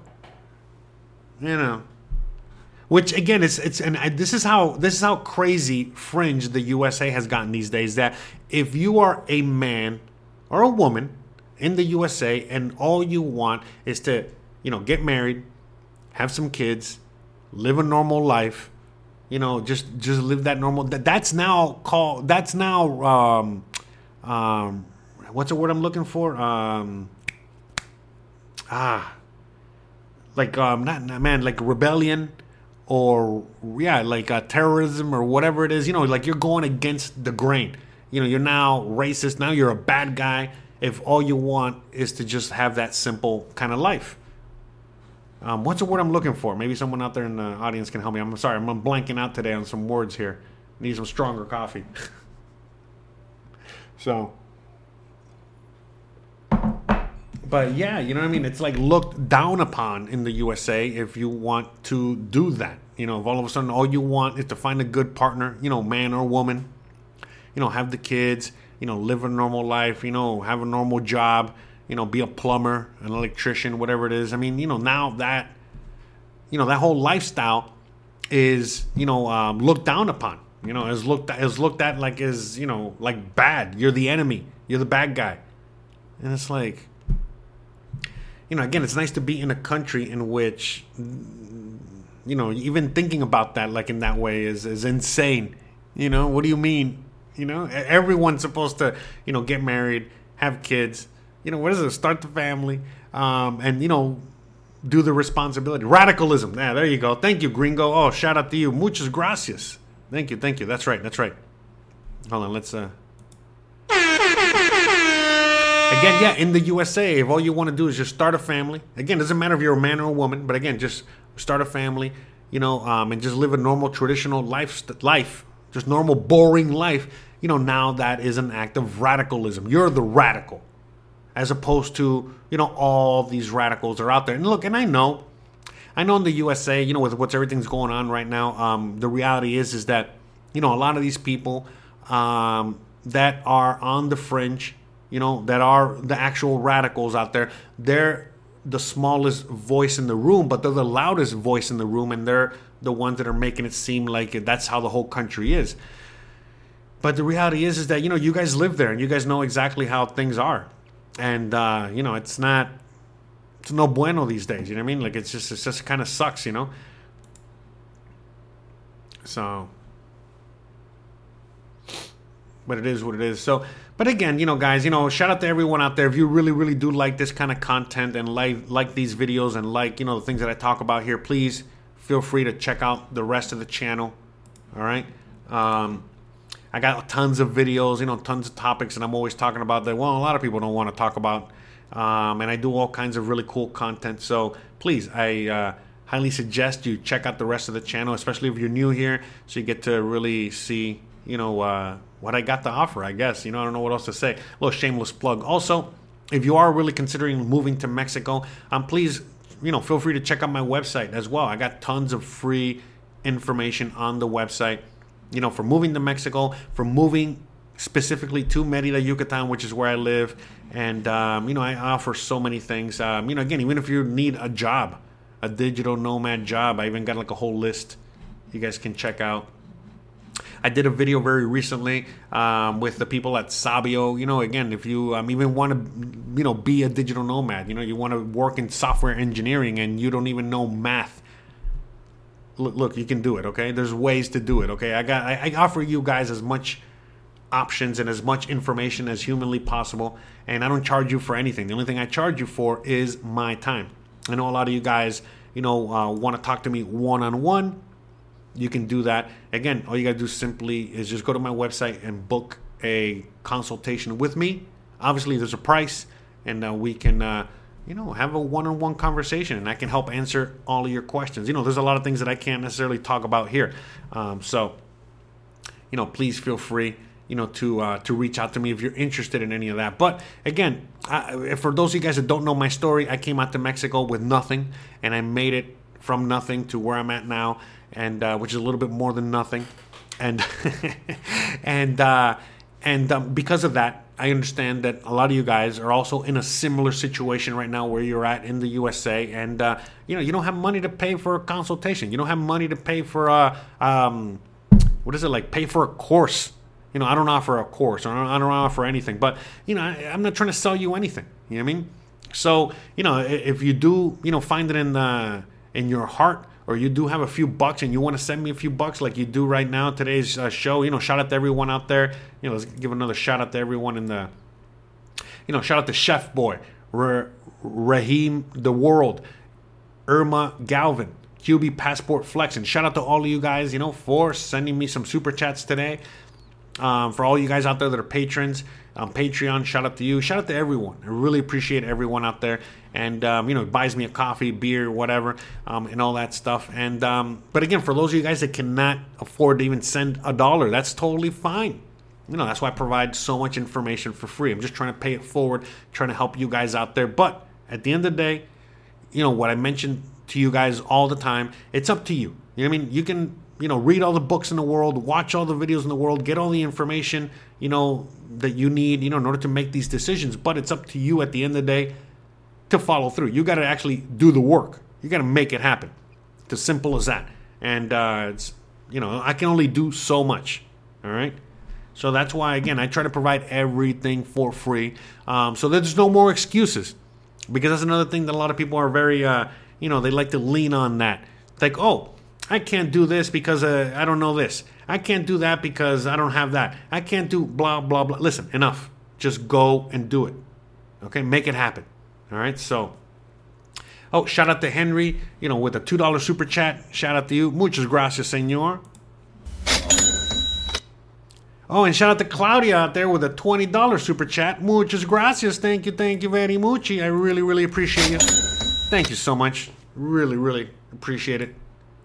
Which again, this is how crazy fringe the USA has gotten these days. That if you are a man or a woman in the USA and all you want is to, get married, have some kids, live a normal life, just live that normal. That's now what's the word I'm looking for? Like rebellion. Or terrorism or whatever it is, like you're going against the grain. You're now racist. Now you're a bad guy. If all you want is to just have that simple kind of life. What's the word I'm looking for? Maybe someone out there in the audience can help me. I'm sorry, I'm blanking out today on some words here. Need some stronger coffee. So. But yeah, you know what I mean? It's like looked down upon in the USA if you want to do that. If all of a sudden all you want is to find a good partner, man or woman, have the kids, live a normal life, have a normal job, be a plumber, an electrician, whatever it is. I mean, now that, that whole lifestyle is, looked down upon, is looked at like like bad. You're the enemy. You're the bad guy. And it's like, again, it's nice to be in a country in which, even thinking about that, like in that way is insane. What do you mean? Everyone's supposed to, get married, have kids, what is it? Start the family, and, do the responsibility. Radicalism. Yeah, there you go. Thank you, Gringo. Oh, shout out to you. Muchas gracias. Thank you. That's right. Hold on, let's, Again, yeah, in the USA, if all you want to do is just start a family, again, it doesn't matter if you're a man or a woman, but again, just start a family, and just live a normal, traditional life, just normal, boring life, now that is an act of radicalism. You're the radical, as opposed to, all these radicals are out there. And look, and I know in the USA, with what's everything's going on right now, the reality is that, a lot of these people that are on the fringe, that are the actual radicals out there, they're the smallest voice in the room, but they're the loudest voice in the room, and they're the ones that are making it seem like that's how the whole country is. But the reality is that, you guys live there, and you guys know exactly how things are. And, it's no bueno these days, you know what I mean? Like, it just kind of sucks, So, but it is what it is. So, but again, guys, shout out to everyone out there. If you really, really do like this kind of content and like these videos and like, the things that I talk about here, please feel free to check out the rest of the channel. All right. I got tons of videos, tons of topics, and I'm always talking about that. Well, a lot of people don't want to talk about, and I do all kinds of really cool content. So please, I highly suggest you check out the rest of the channel, especially if you're new here, so you get to really see, what I got to offer, I guess. I don't know what else to say. A little shameless plug. Also, if you are really considering moving to Mexico, please, feel free to check out my website as well. I got tons of free information on the website, for moving to Mexico, for moving specifically to Mérida, Yucatan, which is where I live. And, I offer so many things. Again, even if you need a job, a digital nomad job, I even got like a whole list you guys can check out. I did a video very recently with the people at Sabio. Again, if you even want to, be a digital nomad, you want to work in software engineering and you don't even know math. Look, you can do it, okay? There's ways to do it, okay? I offer you guys as much options and as much information as humanly possible, and I don't charge you for anything. The only thing I charge you for is my time. I know a lot of you guys, want to talk to me one-on-one. You can do that. Again, all you got to do simply is just go to my website and book a consultation with me. Obviously, there's a price, and we can, have a one-on-one conversation, and I can help answer all of your questions. There's a lot of things that I can't necessarily talk about here. So, please feel free, to reach out to me if you're interested in any of that. But again, for those of you guys that don't know my story, I came out to Mexico with nothing, and I made it from nothing to where I'm at now, and which is a little bit more than nothing, and and because of that, I understand that a lot of you guys are also in a similar situation right now where you're at in the USA, and you don't have money to pay for a consultation. You don't have money to pay for pay for a course. I don't offer a course, or I don't offer anything, but I'm not trying to sell you anything. You know what I mean? So if you do find it in your heart, or you do have a few bucks and you want to send me a few bucks like you do right now, today's show, shout out to everyone out there. Let's give another shout out to everyone in the, shout out to Chef Boy, Raheem the World, Irma Galvin, QB Passport Flex, and shout out to all of you guys, for sending me some super chats today. For all you guys out there that are patrons on Patreon, shout out to you. Shout out to everyone. I really appreciate everyone out there. And, it buys me a coffee, beer, whatever, and all that stuff. And but again, for those of you guys that cannot afford to even send $1, that's totally fine. That's why I provide so much information for free. I'm just trying to pay it forward, trying to help you guys out there. But at the end of the day, what I mentioned to you guys all the time, it's up to you. You know what I mean? You can read all the books in the world, watch all the videos in the world, get all the information, that you need, in order to make these decisions. But it's up to you at the end of the day to follow through. You got to actually do the work. You got to make it happen. It's as simple as that. And it's, I can only do so much. All right. So that's why, again, I try to provide everything for free. So there's no more excuses, because that's another thing that a lot of people are very, they like to lean on that. It's like, oh, I can't do this because I don't know this. I can't do that because I don't have that. I can't do blah, blah, blah. Listen, enough. Just go and do it. Okay? Make it happen. All right? So, shout out to Henry, with a $2 super chat. Shout out to you. Muchas gracias, señor. Oh, and shout out to Claudia out there with a $20 super chat. Muchas gracias. Thank you very much. I really, really appreciate it. Thank you so much. Really, really appreciate it.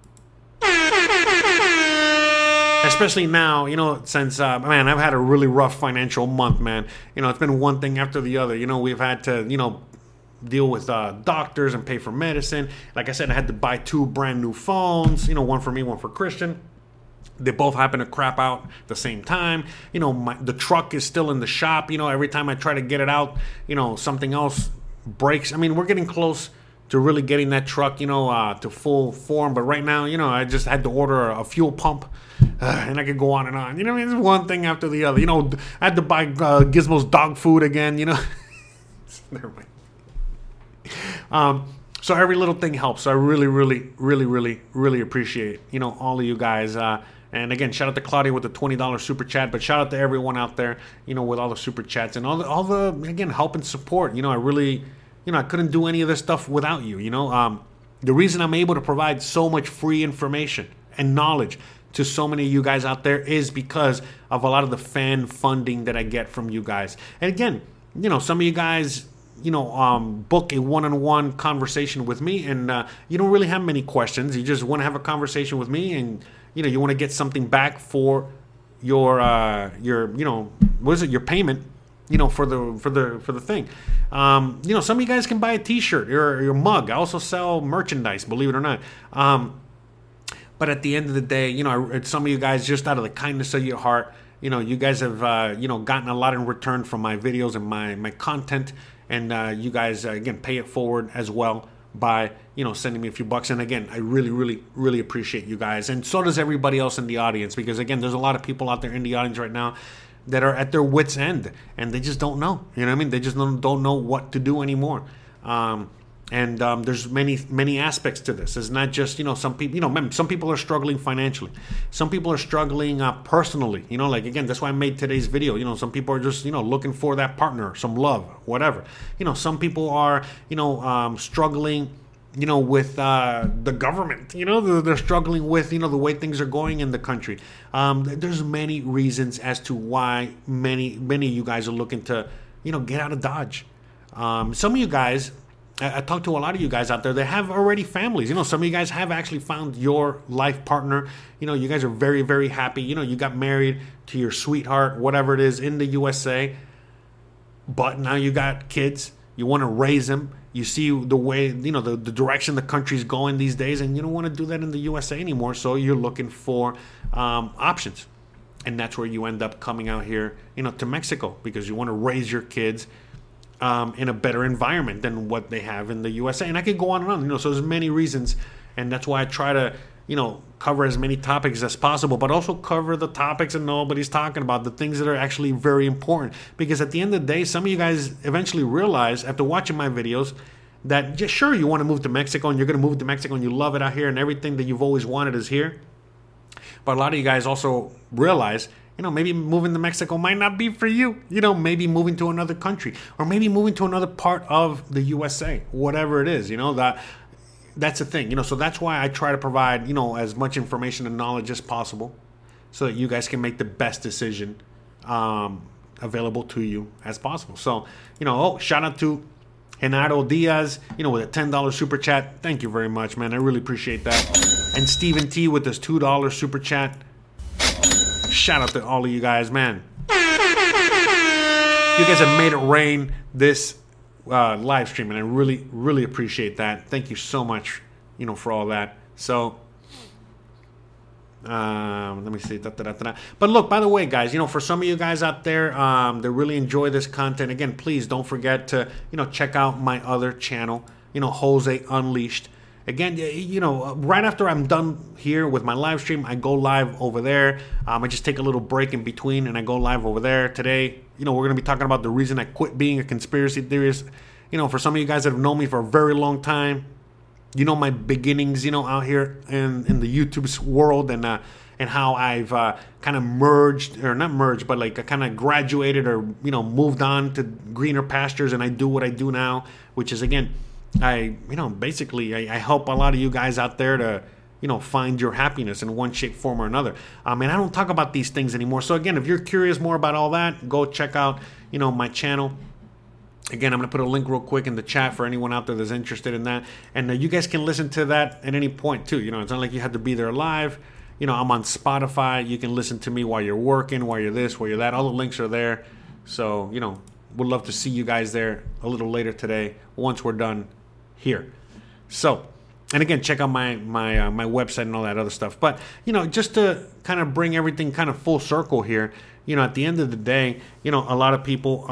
Especially now, since, man, I've had a really rough financial month, man. It's been one thing after the other. We've had to, deal with doctors and pay for medicine. Like I said, I had to buy 2 brand new phones, one for me, one for Christian. They both happen to crap out at the same time. The truck is still in the shop. Every time I try to get it out, something else breaks. I mean, we're getting close to really getting that truck, to full form. But right now, I just had to order a fuel pump, and I could go on and on. It's one thing after the other. I had to buy Gizmo's dog food again. Never mind. So every little thing helps. So I really, really, really, really, really appreciate all of you guys. And again, shout out to Claudia with the $20 super chat. But shout out to everyone out there, with all the super chats and all the again, help and support. I really. I couldn't do any of this stuff without you, The reason I'm able to provide so much free information and knowledge to so many of you guys out there is because of a lot of the fan funding that I get from you guys. And again, some of you guys, book a one-on-one conversation with me, and you don't really have many questions. You just want to have a conversation with me, and, you want to get something back for your your payment. For the thing. Some of you guys can buy a t-shirt or your mug. I also sell merchandise, believe it or not. But at the end of the day, some of you guys, just out of the kindness of your heart, you guys have, gotten a lot in return from my videos and my content. And you guys, again, pay it forward as well by, sending me a few bucks. And again, I really, really, really appreciate you guys. And so does everybody else in the audience, because again, there's a lot of people out there in the audience right now that are at their wits' end, and they just don't know. You know what I mean? They just don't know what to do anymore. And there's many aspects to this. It's not just, some people, some people are struggling financially. Some people are struggling personally. Like, again, that's why I made today's video. Some people are just, looking for that partner, some love, whatever. Some people are, struggling, with the government. They're struggling with, the way things are going in the country. There's many reasons as to why many of you guys are looking to, get out of Dodge. Some of you guys, I talk to a lot of you guys out there that have already families. Some of you guys have actually found your life partner. You guys are very, very happy. You got married to your sweetheart, whatever it is, in the USA. But now you got kids. You want to raise them. You see the way, the direction the country's going these days, and you don't want to do that in the USA anymore. So you're looking for options. And that's where you end up coming out here, to Mexico, because you want to raise your kids in a better environment than what they have in the USA. And I could go on and on, so there's many reasons. And that's why I try to, cover as many topics as possible, but also cover the topics that nobody's talking about, the things that are actually very important. Because at the end of the day, some of you guys eventually realize after watching my videos that just sure you want to move to Mexico and you're going to move to Mexico and you love it out here and everything that you've always wanted is here. But a lot of you guys also realize, maybe moving to Mexico might not be for you. Maybe moving to another country or maybe moving to another part of the USA, whatever it is, that's the thing, so that's why I try to provide, as much information and knowledge as possible so that you guys can make the best decision available to you as possible. So, shout out to Genaro Diaz, with a $10 super chat. Thank you very much, man. I really appreciate that. And Stephen T with this $2 super chat. Shout out to all of you guys, man. You guys have made it rain this live stream, and I really, really appreciate that. Thank you so much, for all that. So, let me see. But look, by the way, guys, for some of you guys out there that really enjoy this content, again, please don't forget to, check out my other channel, Jose Unleashed. Again, right after I'm done here with my live stream, I go live over there. I just take a little break in between and I go live over there. Today, we're going to be talking about the reason I quit being a conspiracy theorist. For some of you guys that have known me for a very long time, my beginnings, out here in the YouTube world and how I've kind of not merged, but like I kind of graduated or, moved on to greener pastures, and I do what I do now, which is, again, I help a lot of you guys out there to, find your happiness in one shape, form, or another. And I don't talk about these things anymore. So again, if you're curious more about all that, go check out, my channel. Again, I'm going to put a link real quick in the chat for anyone out there that's interested in that. And you guys can listen to that at any point too. It's not like you have to be there live. I'm on Spotify. You can listen to me while you're working, while you're this, while you're that. All the links are there. So, would love to see you guys there a little later today once we're done here. So, and again, check out my website and all that other stuff. But, just to kind of bring everything kind of full circle here, at the end of the day, a lot of people,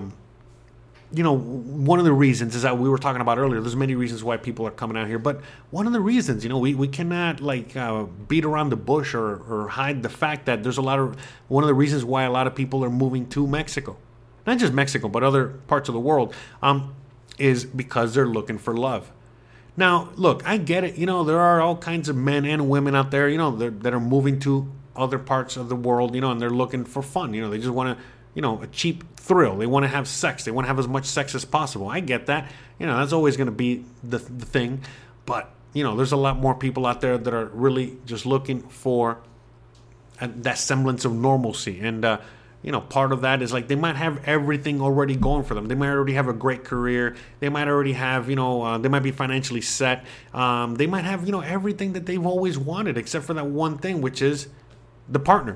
one of the reasons is that we were talking about earlier, there's many reasons why people are coming out here. But one of the reasons, we cannot beat around the bush or hide the fact that there's one of the reasons why a lot of people are moving to Mexico, not just Mexico, but other parts of the world, is because they're looking for love. Now, look, I get it. There are all kinds of men and women out there, that are moving to other parts of the world, and they're looking for fun. They just want to, a cheap thrill. They want to have sex. They want to have as much sex as possible. I get that. That's always going to be the thing. But, there's a lot more people out there that are really just looking for that semblance of normalcy. And, part of that is they might have everything already going for them. They might already have a great career. They might already have, they might be financially set. They might have, everything that they've always wanted, except for that one thing, which is the partner,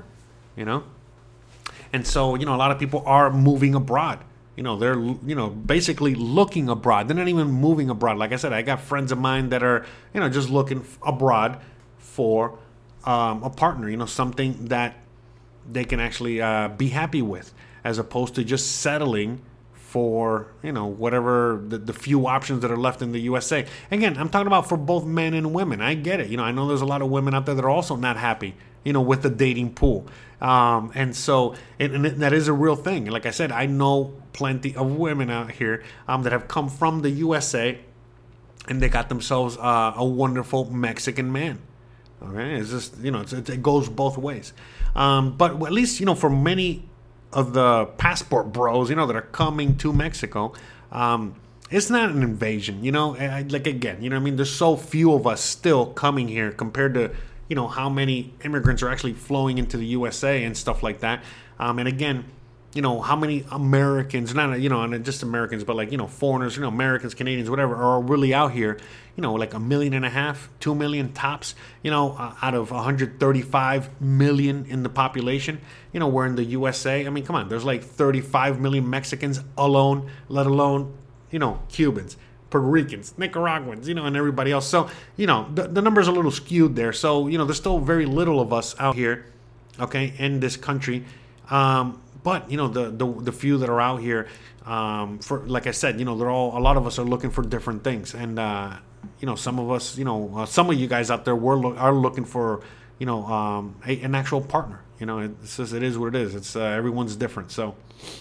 And so, a lot of people are moving abroad. They're, basically looking abroad. They're not even moving abroad. Like I said, I got friends of mine that are, just looking abroad for a partner, something that they can actually be happy with, as opposed to just settling for, whatever the few options that are left in the USA. Again, I'm talking about for both men and women. I get it. I know there's a lot of women out there that are also not happy, with the dating pool. And so and that is a real thing. Like I said, I know plenty of women out here that have come from the USA and they got themselves a wonderful Mexican man. Okay, it's just, it goes both ways. But at least, for many of the passport bros, that are coming to Mexico, it's not an invasion, again, there's so few of us still coming here compared to, how many immigrants are actually flowing into the USA and stuff like that. And again, how many Americans, not, not just Americans, but like, foreigners, Americans, Canadians, whatever, are really out here, like 1.5 million, 2 million tops, out of 135 million in the population, we're in the USA. I mean, come on, there's like 35 million Mexicans alone, let alone, Cubans, Puerto Ricans, Nicaraguans, and everybody else. So, the number's a little skewed there. So, there's still very little of us out here, okay, in this country. But the few that are out here, for, like I said, a lot of us are looking for different things, and some of us, some of you guys out there are looking for, an actual partner. It's just, it is what it is. It's everyone's different. So,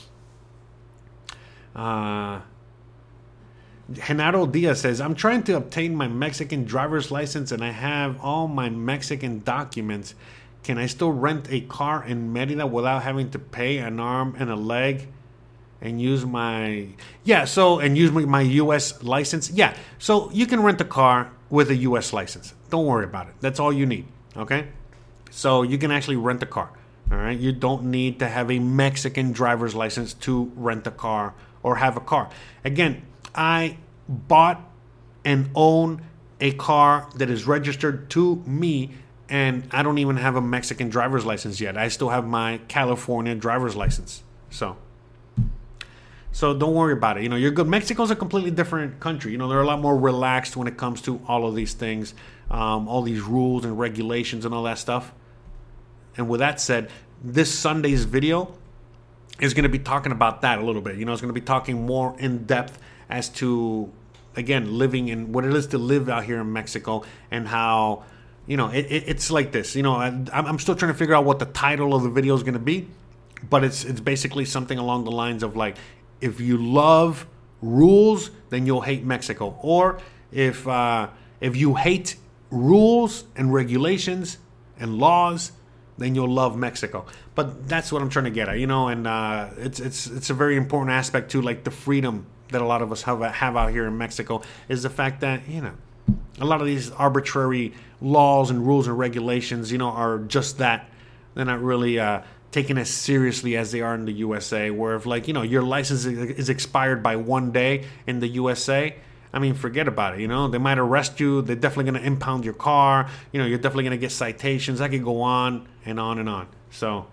Genaro Diaz says, I'm trying to obtain my Mexican driver's license, and I have all my Mexican documents. Can I still rent a car in Merida without having to pay an arm and a leg and use my my U.S. license? Yeah, so you can rent a car with a U.S. license. Don't worry about it. That's all you need, okay? So you can actually rent a car, all right? You don't need to have a Mexican driver's license to rent a car or have a car. Again, I bought and own a car that is registered to me, and I don't even have a Mexican driver's license yet. I still have my California driver's license. So don't worry about it. You're good. Mexico's a completely different country. They're a lot more relaxed when it comes to all of these things, all these rules and regulations and all that stuff. And with that said, this Sunday's video is going to be talking about that a little bit. It's going to be talking more in depth as to, again, living in what it is to live out here in Mexico, and how, it's like this. I'm still trying to figure out what the title of the video is going to be, but it's basically something along the lines of like, if you love rules, then you'll hate Mexico, or if you hate rules and regulations and laws, then you'll love Mexico. But that's what I'm trying to get at, and it's a very important aspect to, like, the freedom that a lot of us have out here in Mexico, is the fact that, a lot of these arbitrary laws and rules and regulations, are just that. They're not really taken as seriously as they are in the USA, where if, like, your license is expired by one day in the USA, I mean, forget about it. They might arrest you. They're definitely going to impound your car. You're definitely going to get citations. I could go on and on and on. So,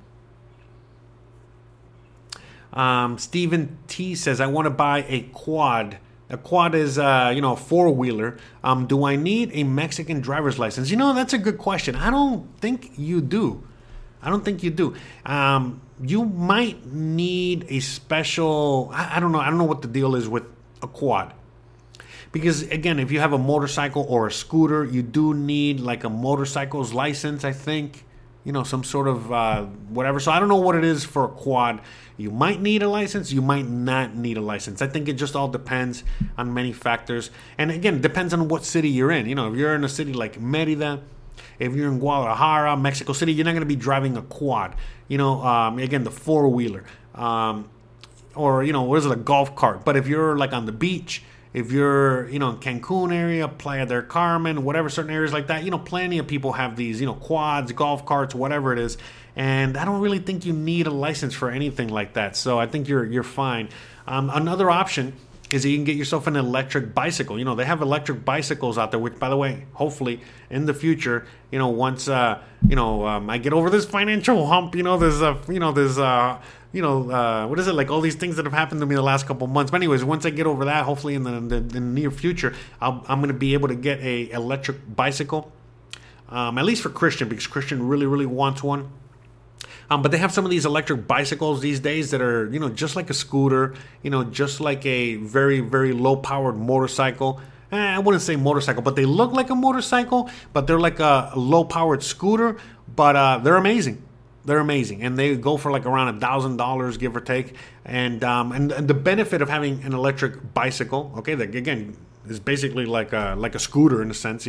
Stephen T says, I want to buy a quad. A quad is, a four-wheeler. Do I need a Mexican driver's license? That's a good question. I don't think you do. You might need a special, I don't know. I don't know what the deal is with a quad. Because, again, if you have a motorcycle or a scooter, you do need, like, a motorcycle's license, I think. Some sort of whatever. So I don't know what it is for a quad. You might need a license. You might not need a license. I think it just all depends on many factors. And, again, it depends on what city you're in. If you're in a city like Merida, if you're in Guadalajara, Mexico City, you're not going to be driving a quad. Again, the four-wheeler. Or, what is it, a golf cart. But if you're, like, on the beach, if you're, in Cancun area, Playa del Carmen, whatever, certain areas like that, plenty of people have these, quads, golf carts, whatever it is. And I don't really think you need a license for anything like that. So I think you're fine. Another option is that you can get yourself an electric bicycle. They have electric bicycles out there, which, by the way, hopefully in the future, once, I get over this financial hump, what is it, like all these things that have happened to me the last couple of months. But anyways, once I get over that, hopefully in the near future, I'm going to be able to get a electric bicycle, at least for Christian, because Christian really, really wants one. But they have some of these electric bicycles these days that are, just like a scooter, just like a very, very low-powered motorcycle. I wouldn't say motorcycle, but they look like a motorcycle, but they're like a low-powered scooter, but they're amazing. They're amazing, and they go for like around $1,000, give or take. And the benefit of having an electric bicycle, okay, that again is basically like a scooter in a sense,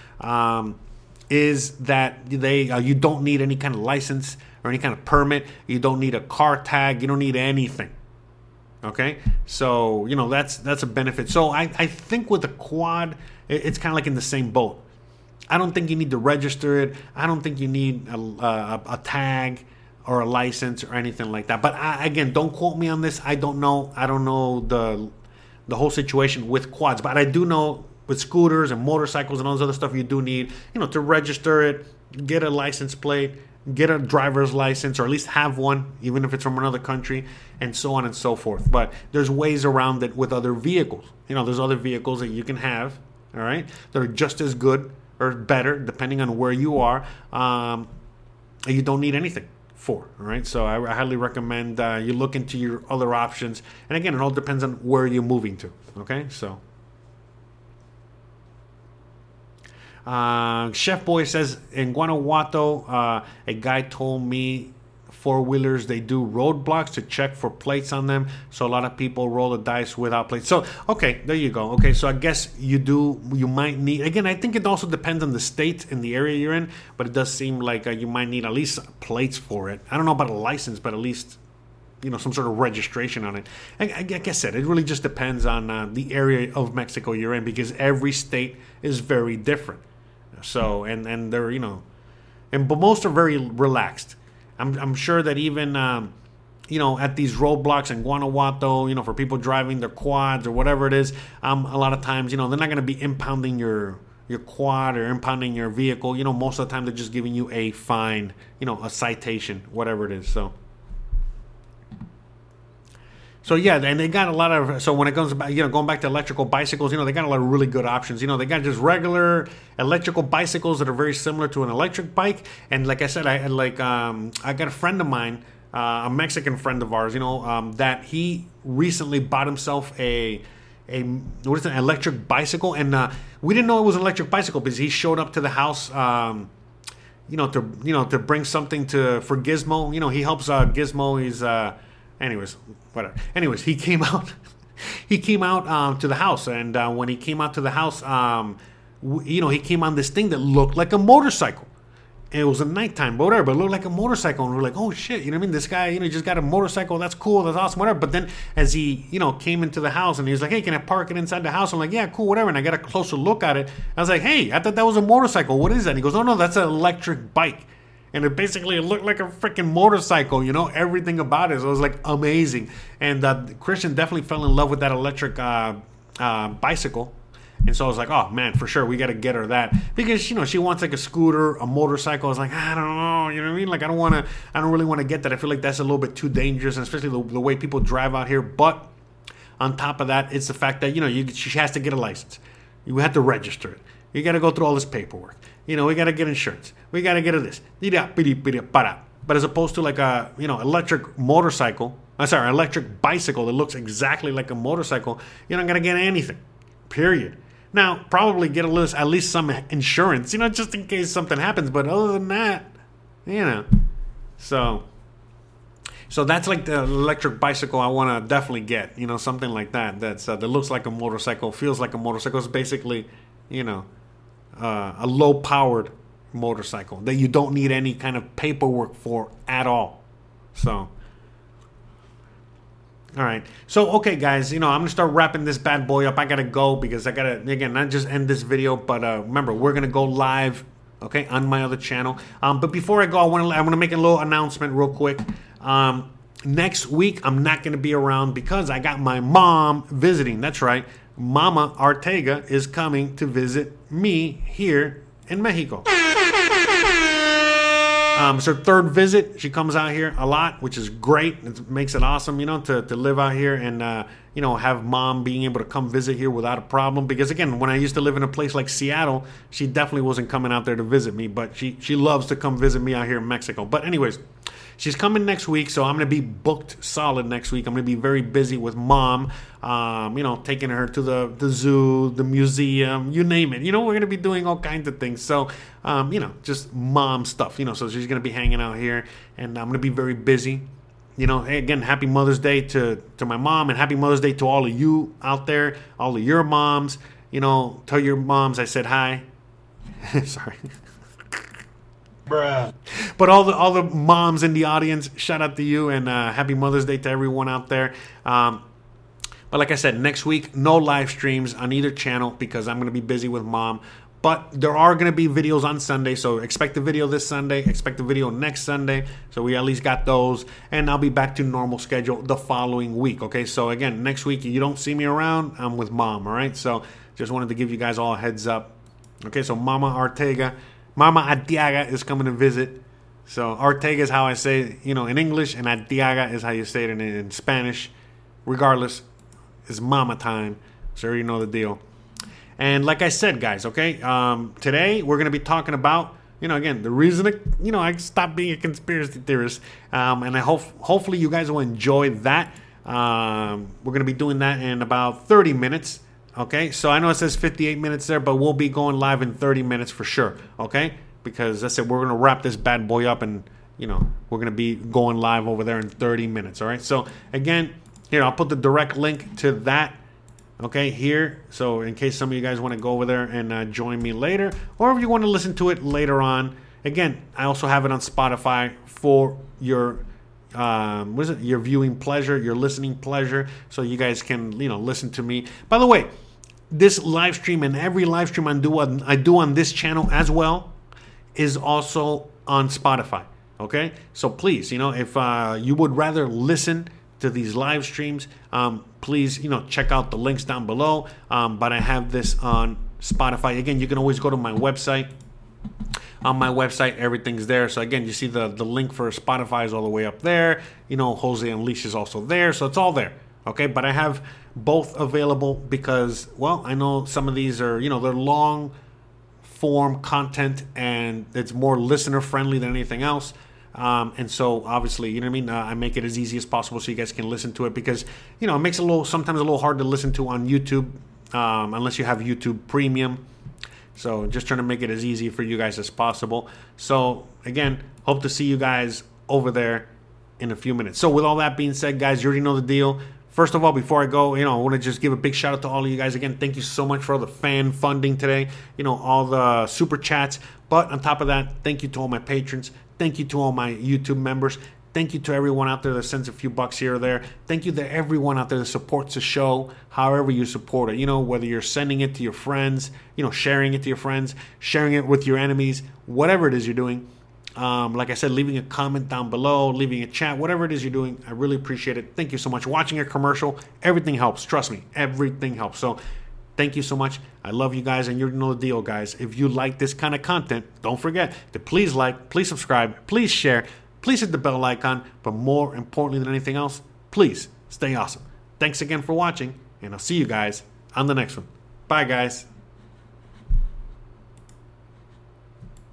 is that you don't need any kind of license or any kind of permit. You don't need a car tag. You don't need anything. Okay, so that's a benefit. So I think with the quad, it's kind of like in the same boat. I don't think you need to register it. I don't think you need a tag. or a license or anything like that. But again, don't quote me on this. I don't know the whole situation with quads, but I do know with scooters and motorcycles and all this other stuff, you do need, to register it, get a license plate, get a driver's license, or at least have one, even if it's from another country, and so on and so forth. But there's ways around it with other vehicles. There's other vehicles that you can have, all right, that are just as good or better, depending on where you are. And you don't need anything for, all right? So I highly recommend you look into your other options. And again, it all depends on where you're moving to, okay? So Chef Boy says, in Guanajuato, a guy told me four-wheelers, they do roadblocks to check for plates on them, so a lot of people roll the dice without plates. So, okay, there you go. Okay, so I guess you might need, again, I think it also depends on the state and the area you're in, but it does seem like you might need at least plates for it. I don't know about a license, but at least, some sort of registration on it. Like I said, it really just depends on the area of Mexico you're in, because every state is very different. So, and they're, but most are very relaxed. I'm sure that even, at these roadblocks in Guanajuato, for people driving their quads or whatever it is, a lot of times, they're not going to be impounding your quad or impounding your vehicle. Most of the time they're just giving you a fine, a citation, whatever it is. So yeah, and they got a lot of, so when it comes about, going back to electrical bicycles, they got a lot of really good options. They got just regular electrical bicycles that are very similar to an electric bike. And like I said, I got a friend of mine, a Mexican friend of ours, that he recently bought himself an electric bicycle. And we didn't know it was an electric bicycle because he showed up to the house, to bring something for Gizmo. He helps Gizmo. He's, anyways, whatever. Anyways, he came out. He came out to the house, and when he came out to the house, he came on this thing that looked like a motorcycle. And it was a nighttime, but whatever. But it looked like a motorcycle, and we're like, "Oh shit!" You know what I mean? This guy, just got a motorcycle. That's cool. That's awesome. Whatever. But then, as he, came into the house, and he was like, "Hey, can I park it inside the house?" I'm like, "Yeah, cool, whatever." And I got a closer look at it. I was like, "Hey, I thought that was a motorcycle. What is that?" And he goes, "Oh no, that's an electric bike." And it basically looked like a freaking motorcycle, everything about it. So it was like amazing. And Christian definitely fell in love with that electric bicycle. And so I was like, oh man, for sure, we got to get her that. Because, she wants like a scooter, a motorcycle. I was like, I don't know, you know what I mean? Like, I don't really want to get that. I feel like that's a little bit too dangerous, and especially the way people drive out here. But on top of that, it's the fact that, she has to get a license. You have to register it. You got to go through all this paperwork. We got to get insurance. We got to get this. But as opposed to like a, electric motorcycle, electric bicycle that looks exactly like a motorcycle, you're not going to get anything, period. Now, probably get at least some insurance, just in case something happens. But other than that, So that's like the electric bicycle I want to definitely get, something like that. That looks like a motorcycle, feels like a motorcycle. It's basically, a low-powered motorcycle that you don't need any kind of paperwork for at all. So, all right. So, okay, guys, I'm going to start wrapping this bad boy up. I got to go because I got to, again, not just end this video, but remember, we're going to go live, okay, on my other channel. But before I go, I want to make a little announcement real quick. Next week, I'm not going to be around because I got my mom visiting. That's right. Mama Ortega is coming to visit me here in Mexico. It's her third visit. She comes out here a lot, which is great. It makes it awesome, to live out here and, have mom being able to come visit here without a problem. Because, again, when I used to live in a place like Seattle, she definitely wasn't coming out there to visit me. But she loves to come visit me out here in Mexico. But anyways, she's coming next week, so I'm going to be booked solid next week. I'm going to be very busy with mom, taking her to the zoo, the museum, you name it. We're going to be doing all kinds of things. So, just mom stuff, so she's going to be hanging out here, and I'm going to be very busy. Hey, again, happy Mother's Day to my mom, and happy Mother's Day to all of you out there, all of your moms. Tell your moms I said hi. Sorry. Bruh. But all the moms in the audience, shout out to you, and happy Mother's Day to everyone out there. But like I said, next week, no live streams on either channel because I'm going to be busy with mom. But there are going to be videos on Sunday, so expect a video this Sunday, expect a video next Sunday, so we at least got those, and I'll be back to normal schedule the following week, okay? So again, next week, you don't see me around, I'm with Mom, all right? So just wanted to give you guys all a heads up. Okay, so Mama Arteaga is coming to visit. So Arteaga is how I say it, in English, and Arteaga is how you say it in Spanish. Regardless, it's Mama time, so you know the deal. And like I said, guys, okay, today we're going to be talking about, again, the reason, I stopped being a conspiracy theorist. And I hopefully you guys will enjoy that. We're going to be doing that in about 30 minutes, okay? So I know it says 58 minutes there, but we'll be going live in 30 minutes for sure, okay? Because that's it, we're going to wrap this bad boy up and, we're going to be going live over there in 30 minutes, all right? So, again, here, I'll put the direct link to that. Okay, here, so in case some of you guys want to go over there and join me later, or if you want to listen to it later on. Again, I also have it on Spotify for your your viewing pleasure, your listening pleasure, so you guys can listen to me. By the way, this live stream and every live stream I do on this channel as well is also on Spotify. Okay, so please, if you would rather listen to these live streams, please, check out the links down below. But I have this on Spotify. Again, you can always go to my website. On my website, everything's there. So again, you see the link for Spotify is all the way up there. Jose Unleashed is also there. So it's all there. Okay, but I have both available because, well, I know some of these are, they're long form content and it's more listener friendly than anything else. And so obviously, I make it as easy as possible so you guys can listen to it because, it makes it sometimes a little hard to listen to on YouTube, unless you have YouTube Premium. So just trying to make it as easy for you guys as possible. So again, hope to see you guys over there in a few minutes. So with all that being said, guys, you already know the deal. First of all, before I go, I want to just give a big shout out to all of you guys. Again, thank you so much for all the fan funding today, all the super chats. But on top of that, thank you to all my patrons. Thank you to all my YouTube members. Thank you to everyone out there that sends a few bucks here or there. Thank you to everyone out there that supports the show, however you support it. Whether you're sending it to your friends, sharing it to your friends, sharing it with your enemies, whatever it is you're doing. Like I said, leaving a comment down below, leaving a chat, whatever it is you're doing, I really appreciate it. Thank you so much. Watching a commercial, everything helps. Trust me, everything helps. So thank you so much. I love you guys, and you know the deal, guys. If you like this kind of content, don't forget to please like, please subscribe, please share, please hit the bell icon, but more importantly than anything else, please stay awesome. Thanks again for watching, and I'll see you guys on the next one. Bye, guys.